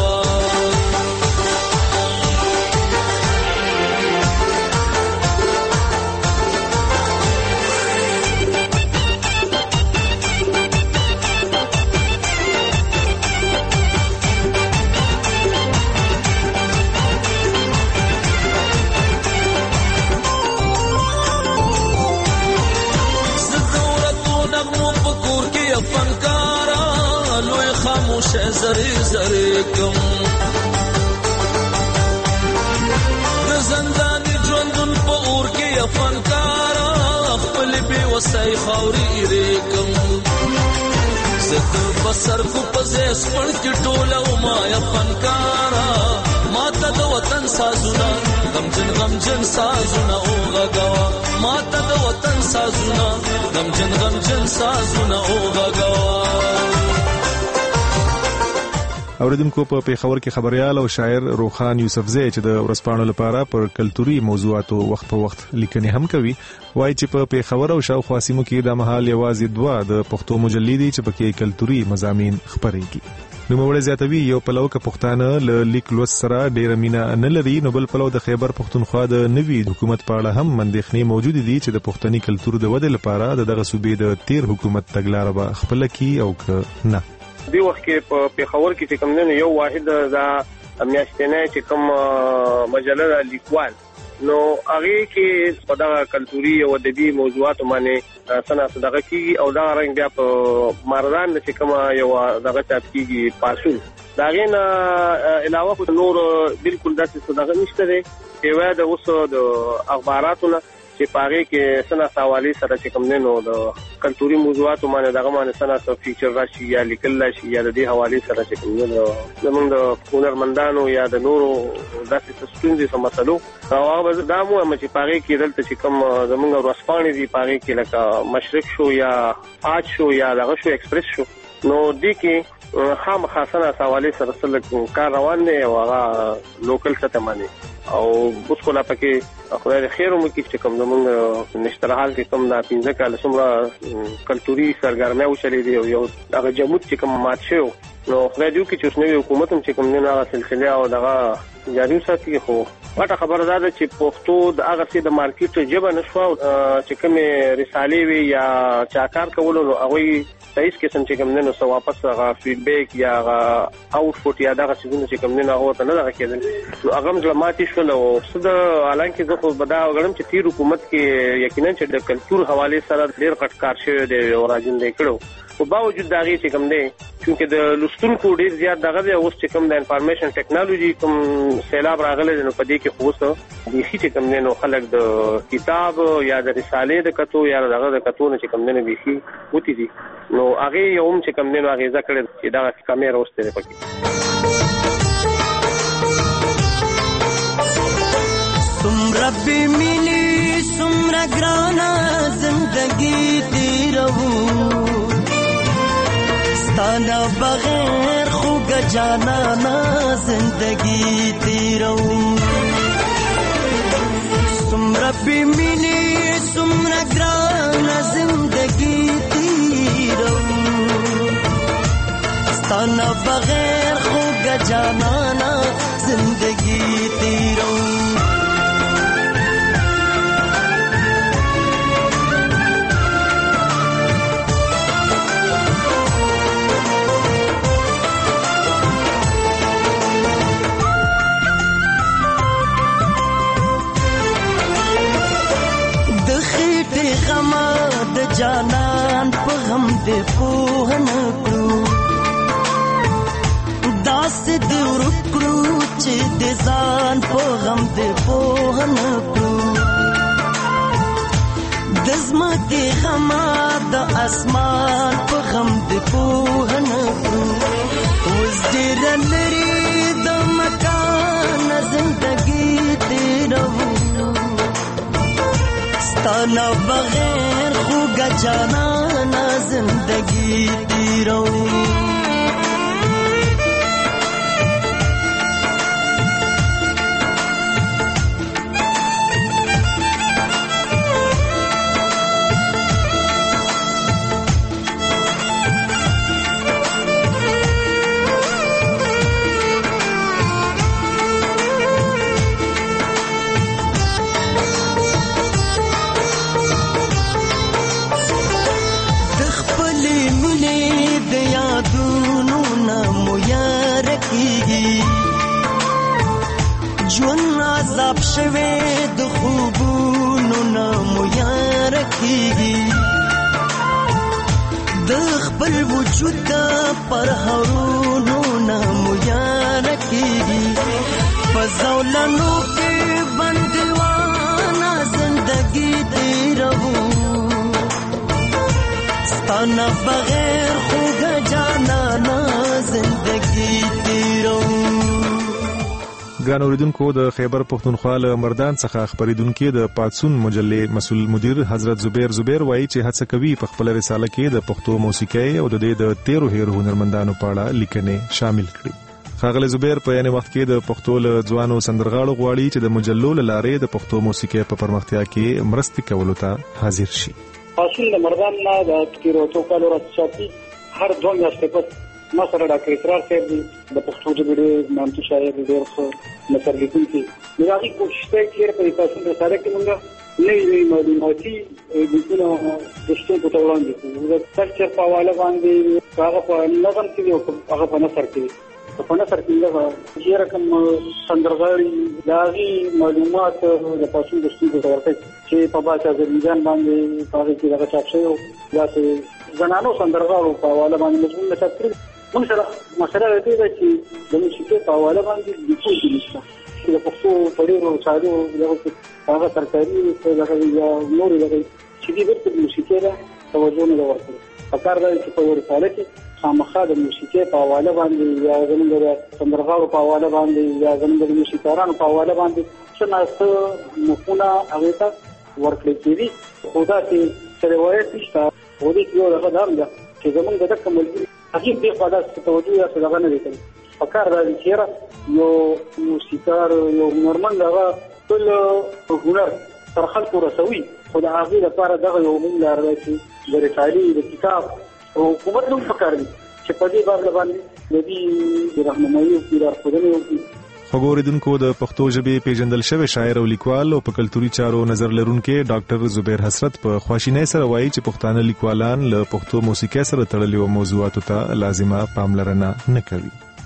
زری کم د زنداني ژوندون په اور کې فنکارا خپل بي وسای خاوري ریکم زه بسر کو پزیس پړ کې ټوله ما یا فنکارا ماته د وطن سازونه غمجن سازونه او غغا ماته د وطن سازونه غمجن سازونه او غغا. اوریدونکو په پیښور کې خبريال او شاعر روخان یوسفزی چې د ورځپاڼو لپاره پر کلتوري موضوعاتو وخت په وخت لیکنې هم کوي وایي چې په پیښور او شاوخوا سیمو کې د مهال یوازې دوه د پښتو مجلې دي چې پکې کلتوري مضامین خبرېږي. نوموړی زیاتوي یو پلو که پښتانه له لیک لوست سره ډېره مینه نه لري نو بل پلو د خیبر پښتونخوا د نوي حکومت په اړه هم اندېښنې موجود دي چې د پښتني کلتور د ودې لپاره دغه صوبې د تیر حکومت تګلاره به خپله کړي او که نه. دی وخت کې په پیښور کې چې کوم نه یو واحد دا میاشتنه چې کوم مجله لیکوال نو هغه کې په دا کلتوري او ادبي موضوعات باندې سنا صدقه کیږي او دا رنګ بیا په مردان چې کوم یو دغه چاپ کیږي پاسون دا غین علاوه نور بالکل داسې صدقه نشته دی چې د اوس د اخباراتونه چې پاره کې سنا حواله سره چې کوم نه نو د کلتوري موضوعات باندې دغه باندې سنا فیچر راشي یا لیکل راشي یا د دې حواله سره چې کوم نه زمونږ د هنرمندانو یا د نورو داسې ستونزې په مسلو او هغه دا مو چې پاره کې دلته چې کوم زمونږ ورسپانې دي پاره کې لکه مشرق شو یا آج شو یا دغه شو ایکسپریس شو نو دې کې خام خاصه حواله سره سره کار روان دی او هغه لوکل څه تمانه او اوس کولا پکې خدای خیر مو کې چې کوم زمونږ نشترحال کې کوم دا 15 کال څومره کلتوري سرګرمي وشلې دي او یو هغه جمود چې کوم مات شو نو خدای دې کې چې نوې حکومت هم چې کوم نه هغه سلسله او دغه جاري ساتي خو واټه خبره ده چې پښتو د هغه سي د مارکیټ جبه نشو چې کوم رسالې وي یا چاکار کول نو هغه صحیح قسم چې کوم نه نو واپس هغه فیډبیک یا هغه اوټپوټ یا دغه څه چې کوم نه هغه ته نه راکېدل نو هغه مجلماتي شول او څه د حالانکه زه خو بدا وګړم چې تیر حکومت کې یقینا چې د کلتور حواله سره ډېر کټکار شوی دی او راځي کړو په باوجود دا غي چې کوم دی چې د لستونکو ډیر زیات دغه دی اوس چې کوم د انفارمیشن ټیکنالوژي کوم سیلاب راغلی نو په دې کې خو څه د هیڅ کوم نه نو خلک د کتاب یا د رسالې د کتو یا دغه د کتو نه چې کوم نه بيخي وتی دي نو هغه یوم چې کوم نه هغه ځکه چې دا کیمرا اوسته پکې سمرا بمینی سمرا گرانا زندگی تیرو ستانا بغیر خوگ جانانا زندگی تیرو سمرا بمینی سمرا گرانا زندگی تیرو ستانا بغیر خوگ جانانا زندگی تیرو جانان په غم دې پوهن کړو داس دې ورکړو چې دې ځان په غم دې پوهن کړو د زمکه غم د اسمان په غم دې پوهن کړو اوس دې لري د مکان زندگی دې رہو ستانا بغیر خوگا جانانا زندگی تیرو عذاب شوه د خوبونو نامو یار کیږي د خپل وجود پر هرونو نامو یار کیږي فزولنو کې بندوانا زندگی دی رہو ستانا بغیر خوګ جانا نا زندگی دی رہو ګران اوریدونکو د خیبر پښتونخوا له مردان څخه خبرېدونکو د پاتسون مجلې مسؤل مدیر حضرت زبیر وایي چې هڅه کوي په خپل رساله کې د پښتو موسیقۍ او د 13 هیر هنرمندانو په اړه لیکنې شامل کړي. ښاغلی زبیر په یانه وخت کې د پښتو له ځوانو سندرغاړو غواړي چې د مجلو لارې د پښتو موسیقۍ په پرمختیا کې مرسته کولو ته حاضر شي. پاتسون د مردان نه د تیروتو کالو راځي هر دوه میاشتې په ما سره ډاکټر اسرار صاحب د پښتو ژبې ډېر نامتو شاعر ډېر ښه نثر لیکونکی نو هغې کوشش دی چې په پاتسون رساله کې موږ نوي معلوماتي لیکونه دوستانو ته وړاندې کړو د کلچر په حواله باندې هغه په نظم کې او هغه په نثر کې په نثر کې دا چې رقم سندرغاړي د هغې معلومات د پاتسون دوستانو ته ورکړي چې په باسا ځینځان باندې هغې کې دغه چاپ شوی داسې زنانو سندرغاړو په حواله باندې مضمون نثر کړي موږ سره مسله دې ده چې د موسیقۍ په حواله باندې لیکل نشته چې د پښتو په ډېرو ساده هغه ترکاري دغه یا نور دغه چې دې ورته موسیقۍ ته توجه نه ورکړي په کار دی چې په ورساله کې خامخا د موسیقۍ په حواله باندې یا زموږ د سندرغاړو په حواله باندې یا زموږ د موسیقارانو په حواله باندې څه ناسته مفهومونه هغې ته ورکړل کېږي خو داسې څه روایت نشته خو دې یو دغه دا ده چې زموږ د دغه ملګري هغې دې خوا داسې توجه یا څه دغه نه دی کړی په کار دا دی چې یو موسیقار یو هنرمند هغه ټول هنر تر خلکو رسوي خو د هغې لپاره دغه یو مهم لاره ده چې د رسالې د کتاب او حکومت هم پکار دي چې په دې باب باندې د دې د رهنمایي او د لارښودنې وکړي. خبریدونکو د پښتو ژبې پیژندل شوی شاعر او لیکوال او په کلتوري چارو نظر لرونکي ډاکټر زبیر حسرت په خواشینۍ سره وایي چې پښتانه لیکوالان له پښتو موسیقۍ سره تړلې موضوعاتو ته لازمه پاملرنه نه کوي.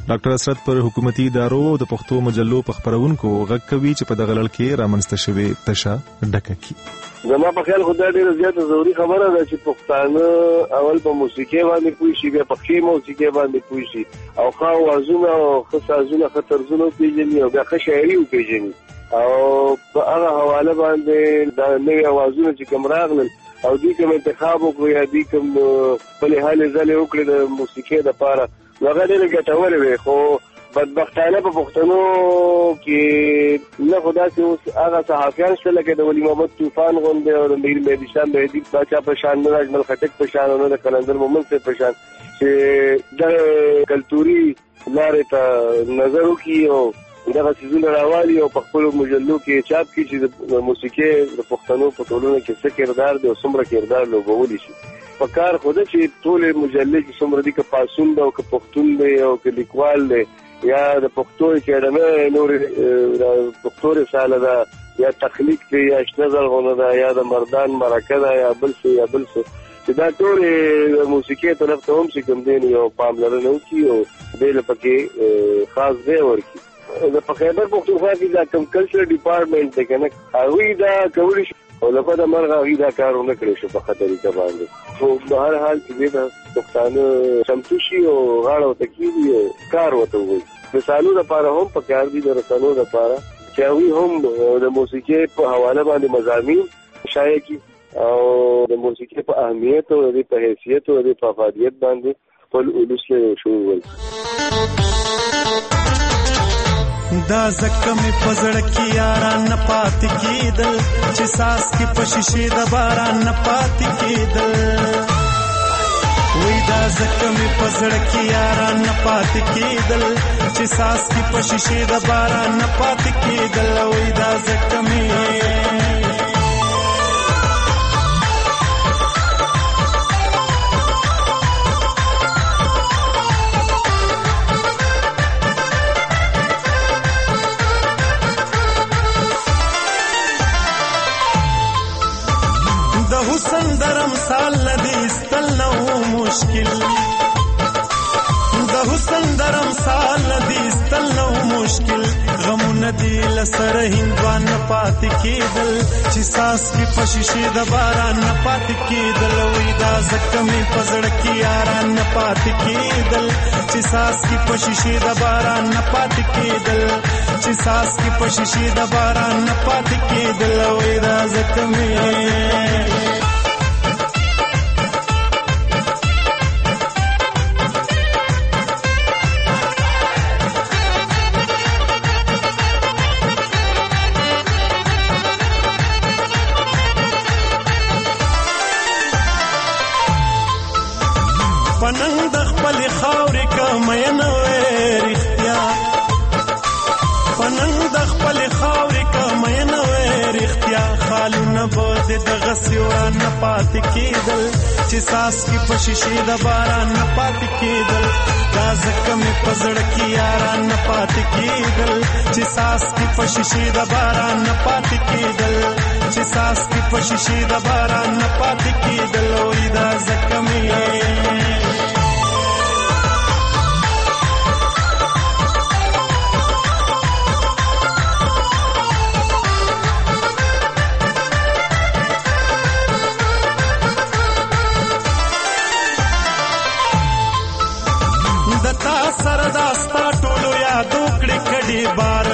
ډاکټر اسرت پر حکومتي ادارو د پښتو مجلو په خبرونکو غږ کوي چې په دغه لړ کې رامنځته شوی تشه ډکه کی. زما په خیال خدای ډیره زیاته ضروري خبره ده چې پښتانه اول په موسیقي باندې پوه شي، بیا په ښې موسیقي باندې پوه شي او ښه اوازونه او ښه سازونه ښه طرزونه وپېژني او بیا ښه شاعري وپېژني او په هغه حواله باندې دا نوي اوازونه چې کوم راغلل او دوی کوم انتخاب وکړو یا دوی کوم خپلې هلې ځلې وکړې د موسیقۍ دپاره نو هغه ډېرې ګټورې وې. خو بدبختانه په پښتنو کې نه خو داسې اوس هغه صحافیان شته لکه د ولی محمد طوفان غوندې او د میر مهدي شاه مهدي باچا په شان، نه د اجمل خټک په شان او نه د قلندر مومن صاحب په شان چې د کلتوري لارې ته نظر وکړي او دغه څیزونه راوالي او په خپلو مجلو کې چاپ کړي چې د موسیقۍ د پښتنو په ټولنه کې څه کردار دی او څومره کردار لوبولی شي. په کار خو ده چې ټولې مجلې چې څومره دي که پاڅون ده او که پښتون دی او که لیکوال دی یا د پښتو اکیډمي نورې پښتو رساله ده یا تخلیق دی یا شنه زرغونه ده یا د مردان مرکه ده یا بل څه چې دا ټولې موسیقۍ طرف ته هم چې کوم دی یو پاملرنه وکړي او دې له پکې خاص ځای ورکړي. د په خیبر پښتونخوا کې دا کوم کلچر ډپارټمنټ دی که نه هغوی دا کولی شي او له بده مرغه هغوی دا کار ونه کړی شو په ښه طریقه باندې. خو په هر حال چې دې ته پښتانه چمتو شي او غاړه ورته کېږي او کار ورته ووایي. رسالو دپاره هم پکار دي د رسنو دپاره چې هغوی هم د موسیقۍ په حواله باندې مضامین شایع کړي او د موسیقۍ په اهمیت او د په حیثیت او د په افادیت باندې خپل اولس له شروع ول. دا زکه مې پزړه کې یاران نه پاتې کېدل چې ساس کې په شیشې د باران نه پاتې کېدل. وای دا زکه مې پزړه کې یاران نه پاتې کېدل چې ساس کې په شیشې د باران نه پاتې کېدل. وای دا زکه مې حسن درم سال ندی استل نو مشکل د حسن درم سال ندی استل نو مشکل غم ندی لسر هندوان پات کېدل چې ساس کې پشیشې د باران نه پات کېدل. وې دا زکمې پزړ کې یاران نه پات کېدل چې ساس کې پشیشې د باران نه پات کېدل چې ساس کې پشیشې د باران نه پات کېدل. وې دا زکمې پننګ د خپل خاورې کمین وې رښتیا پننګ د خپل خاورې کمین وې رښتیا خالونه به د غسیوان نه پات کېدل چې ساس کې په شیشې د باران نه پات کېدل. دا زکه مې پزړ کې یاران نه پات کېدل چې ساس کې په شیشې د باران نه پات کېدل چې ساس کې په شیشې د باران نه پات کېدل. وې دا زکه مې سردا ستا ټولو یادو کړي کډي بار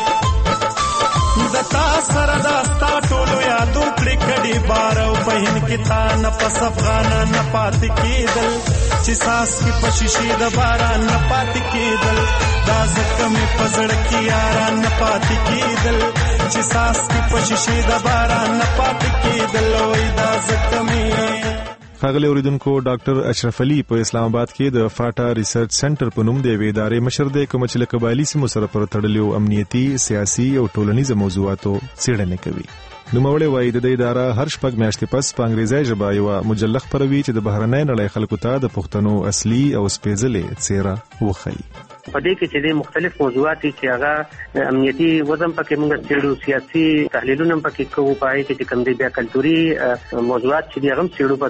دتا سردا ستا ټولو یادو کړي کډي بار او په هند کې تا نه پس افغان نه پات کېدل چې ساس کې پشیشې د باران نه پات کېدل. دا زکه مې پزړ کې یاران نه پات کېدل چې ساس کې پشیشې د باران نه پات کېدل. وې دا زکه مې ښاغلي اوریدونکو ډاکټر اشرف علي په اسلام آباد کې د فاټا ریسرچ سنټر په نوم د یوې ادارې مشر دی کوم چې له قبایلي سیمو سره پر تړلیو امنیتي سیاسي او ټولنیزو موضوعاتو څېړنې کوي. نوموړی وایي د دې اداره هر شپږ میاشتې پس په انګریزي ژبه یوه مجله خپروي چې د بهرنۍ نړۍ خلکو ته د پښتنو اصلي او سپېڅلې څېره وښيي. په دې کې چې د مختلف موضوعات چې هغه امنیتي وزن پکې موږ څېړو، سیاسي تحلیلونه پکې کوو، پای کې چې کوم دي بیا کلتوري موضوعات چې هغه څېړو پکې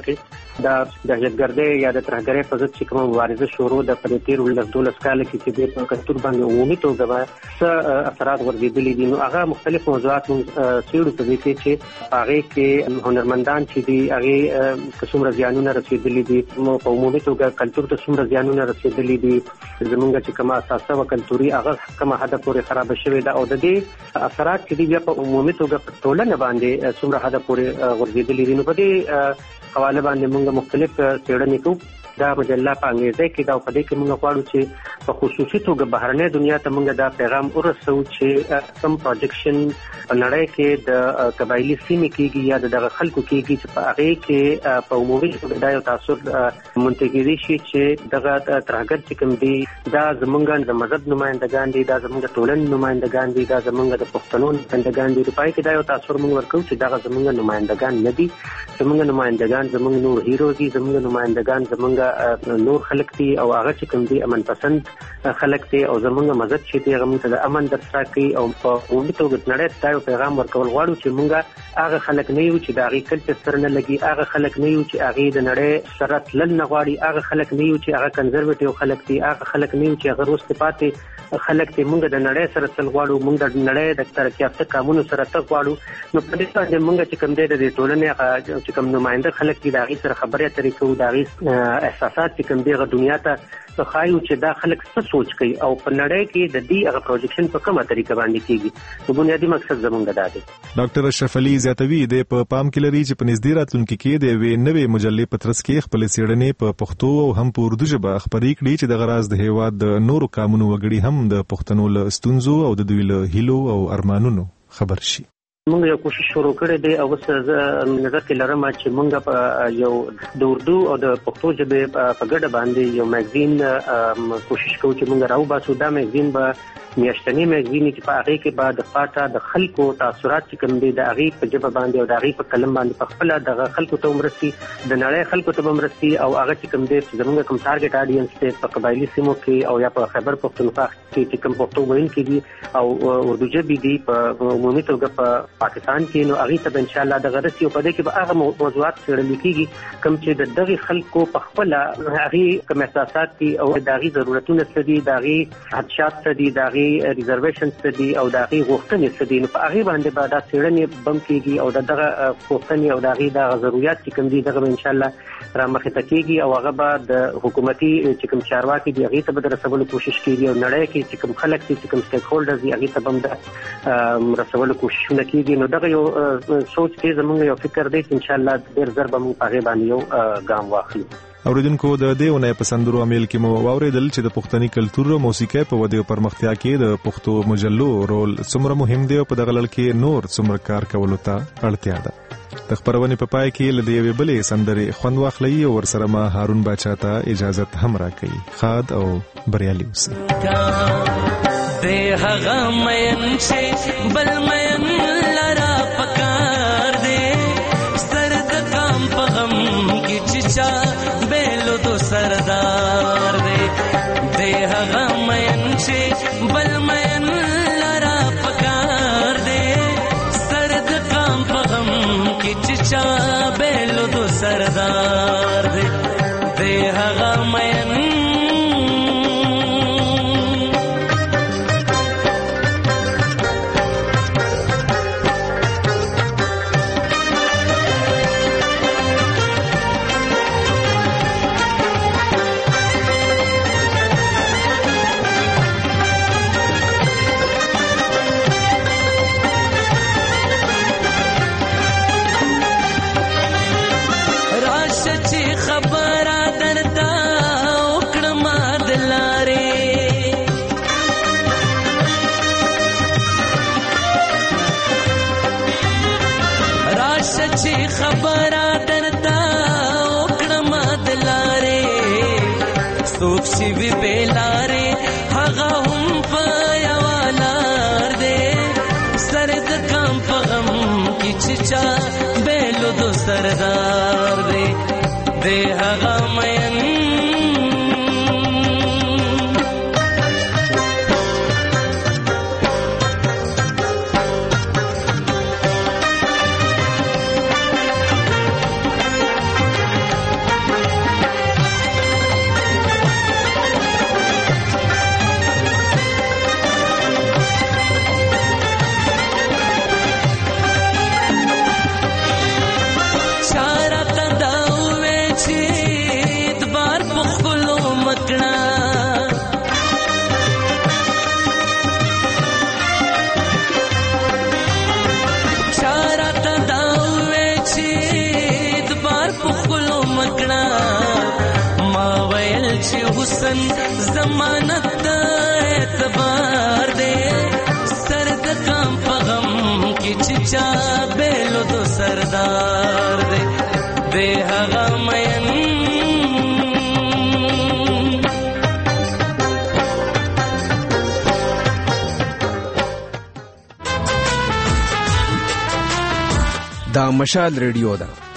د دهشتګردۍ یا د ترهګرۍ په ضد چې کومه مبارزه شروع ده په تیر 12 کال کې چې د کلتور باندې عمومي توګه څه اثرات غورځېدلي دي، نو هغه مختلف موضوعات څېړو په دې کې چې هغې کې هنرمندان چې دي هغې څومره زیانونه رسېدلي دي، په عمومي توګه کلتور ته څومره زیانونه رسېدلي دي، زمونږ چې کومه اساسه و کلتوري هغه کومه حده پورې خرابه شوې ده، او د دې اثرات چې دي بیا په عمومي توګه په ټولنه باندې څومره حده پورې غورځېدلي دي. نو په دې حواله باندې موږ مختلف څېړنې کوو. دا مجله په انګریزي کې دا په دې کې موږ غواړو چې په خصوصي توګه بهرنۍ دنیا ته موږ دا پیغام ورسوو چې کم پروجیکشن په نړۍ کې د قبایلي سیمې کېږي یا دغه خلکو کېږي چې په هغې کې په عمومي توګه دا یو تاثر منتج کېدی شي چې دغه ترهګر چې کوم دي دا زموږ د مذهب نمایندګان دي، دا زموږ ټولنې نمایندګان دي، دا زموږ د پښتنو نمایندګان دي. په پای کې دا یو تاثر موږ ورکوو چې دغه زموږ نمایندګان نه دي، زموږ نمایندګان زموږ نور هیرو دي، زموږ نمایندګان زموږ نور خلک دي او هغه چې کوم دي امن پسند خلک دي او زموږ مذهب چې دی هغه موږ د امن درس راکوي. او په عمومي توګه نړۍ ته یو پیغام ورکول غواړو چې موږ هغه خلک نه یو چې د هغې کلچر سره نه لګي، هغه خلک نه یو چې هغې د نړۍ سره تلل نه غواړي، هغه خلک نه یو چې هغه کنزرویټیو خلک دي، هغه خلک نه یو چې هغه وروسته پاتې خلک دي. موږ د نړۍ سره تل غواړو، موږ د نړۍ د ترقي یافته قومونو سره تل غواړو. نو په دې باندې موږ چې کوم دی د ټولنې چې کوم نماینده خلک دي د هغې سره خبرې اترې کوو، د هغې احساسات چې کوم دی هغه دنیا ته خایو چې دا خلک څه سوچ کوي او په نړۍ کې د دې هغه پروجیکشن په کومه طریقه باندې کېږي. نو بنیادي مقصد زموږ دا دی. ډاکټر اشرف علي زیاتوي د په پام کې لري چې په نږدې راتلونکي کې د یوې نوې مجلې په ترڅ کې خپلې څېړنې په پښتو او هم په اردو ژبه خپرې کړي چې دغه راز د هېواد د نورو قومونو وګړي هم د پښتنو له ستونزو او د دوی له هیلو او ارمانونو خبر شي. موږ یو کوشش شروع کړی دی او اوس زه نظر کې لرم چې موږ په یو د اردو او د پښتو ژبې په ګډه باندې یو میګزین کوشش کوو چې موږ راوباسو. دا میګزین به میاشتنی میګزین چې په هغې کې به د پاته د خلکو تاثرات چې کوم دي د هغې په ژبه باندې او د هغې په قلم باندې په خپله دغه خلکو ته مرستي، د نړۍ خلکو ته به مرستي، او هغه چې کوم دی چې زموږ کوم ټارګټ آډینس دی په قبایلي سیمو کې او یا په خیبر پښتونخوا کې چې کوم پښتو ویونکي دي او اردو ژبې دي په عمومي توګه په پاکستان کې، نو هغې ته به انشاءالله دغه رسي او په دې کې به هغه موضوعات څېړل کېږي کوم چې د دغې خلکو په خپله هغې کوم احساسات دي او د هغې ضرورتونه څه دي، د هغې خدشات څه دي، د هغې ریزرویشن څه دي او د هغې غوښتنې څه دي. نو په هغې باندې به دا څېړنې بم کېږي او د دغه غوښتنې او د هغې دغه ضرورت چې کوم دي دغه به انشاءالله رامخې ته کېږي او هغه به د حکومتي چې کوم چارواکي دي هغې ته به د رسولو کوشش کېږي او نړۍ کې چې کوم خلک دي چې کوم سټیک هولډرز دي هغې ته به هم د رسولو کوششونه کېږي. نو دغه یو سوچ دی، زموږ یو فکر دی چې انشاءالله ډېر ژر به موږ په هغې باندې یو ګام واخلو. اوریدونکو د دې اونۍ په سندرو امیل کې مو واورېدل چې د پښتني کلتور او موسیقۍ په ودې او پرمختیا کې د پښتو مجلو رول څومره مهم دی او په دغه لړ کې نور څومره کار کولو ته اړتیا ده. د خپرونې په پای کې له دې یوې بلې سندرې خوند واخلئ او ورسره ما هارون باچا ته اجازت هم راکوي. ښاد او بریالي اوسئ. د هغه مین چې بل مین لرا پکار دی، سر د کام په غم کې چې چا بیلو تو سردار دی. د هغه مین چې بل مین لرا پکار دی، سر د کام په غم کې چې چا بیلو تو سردار دی. د هغه مین څوک چې وی بیلارې هغه هم په یوه لار دی، سر د کام په غم کې چې چا بیلو دو سردار دی. د هغه مین ضمانت اعتبار دے سرد کام پغم کی چچا بیلو دو سردار دے بے هغه مین دا مشال ریډیو ده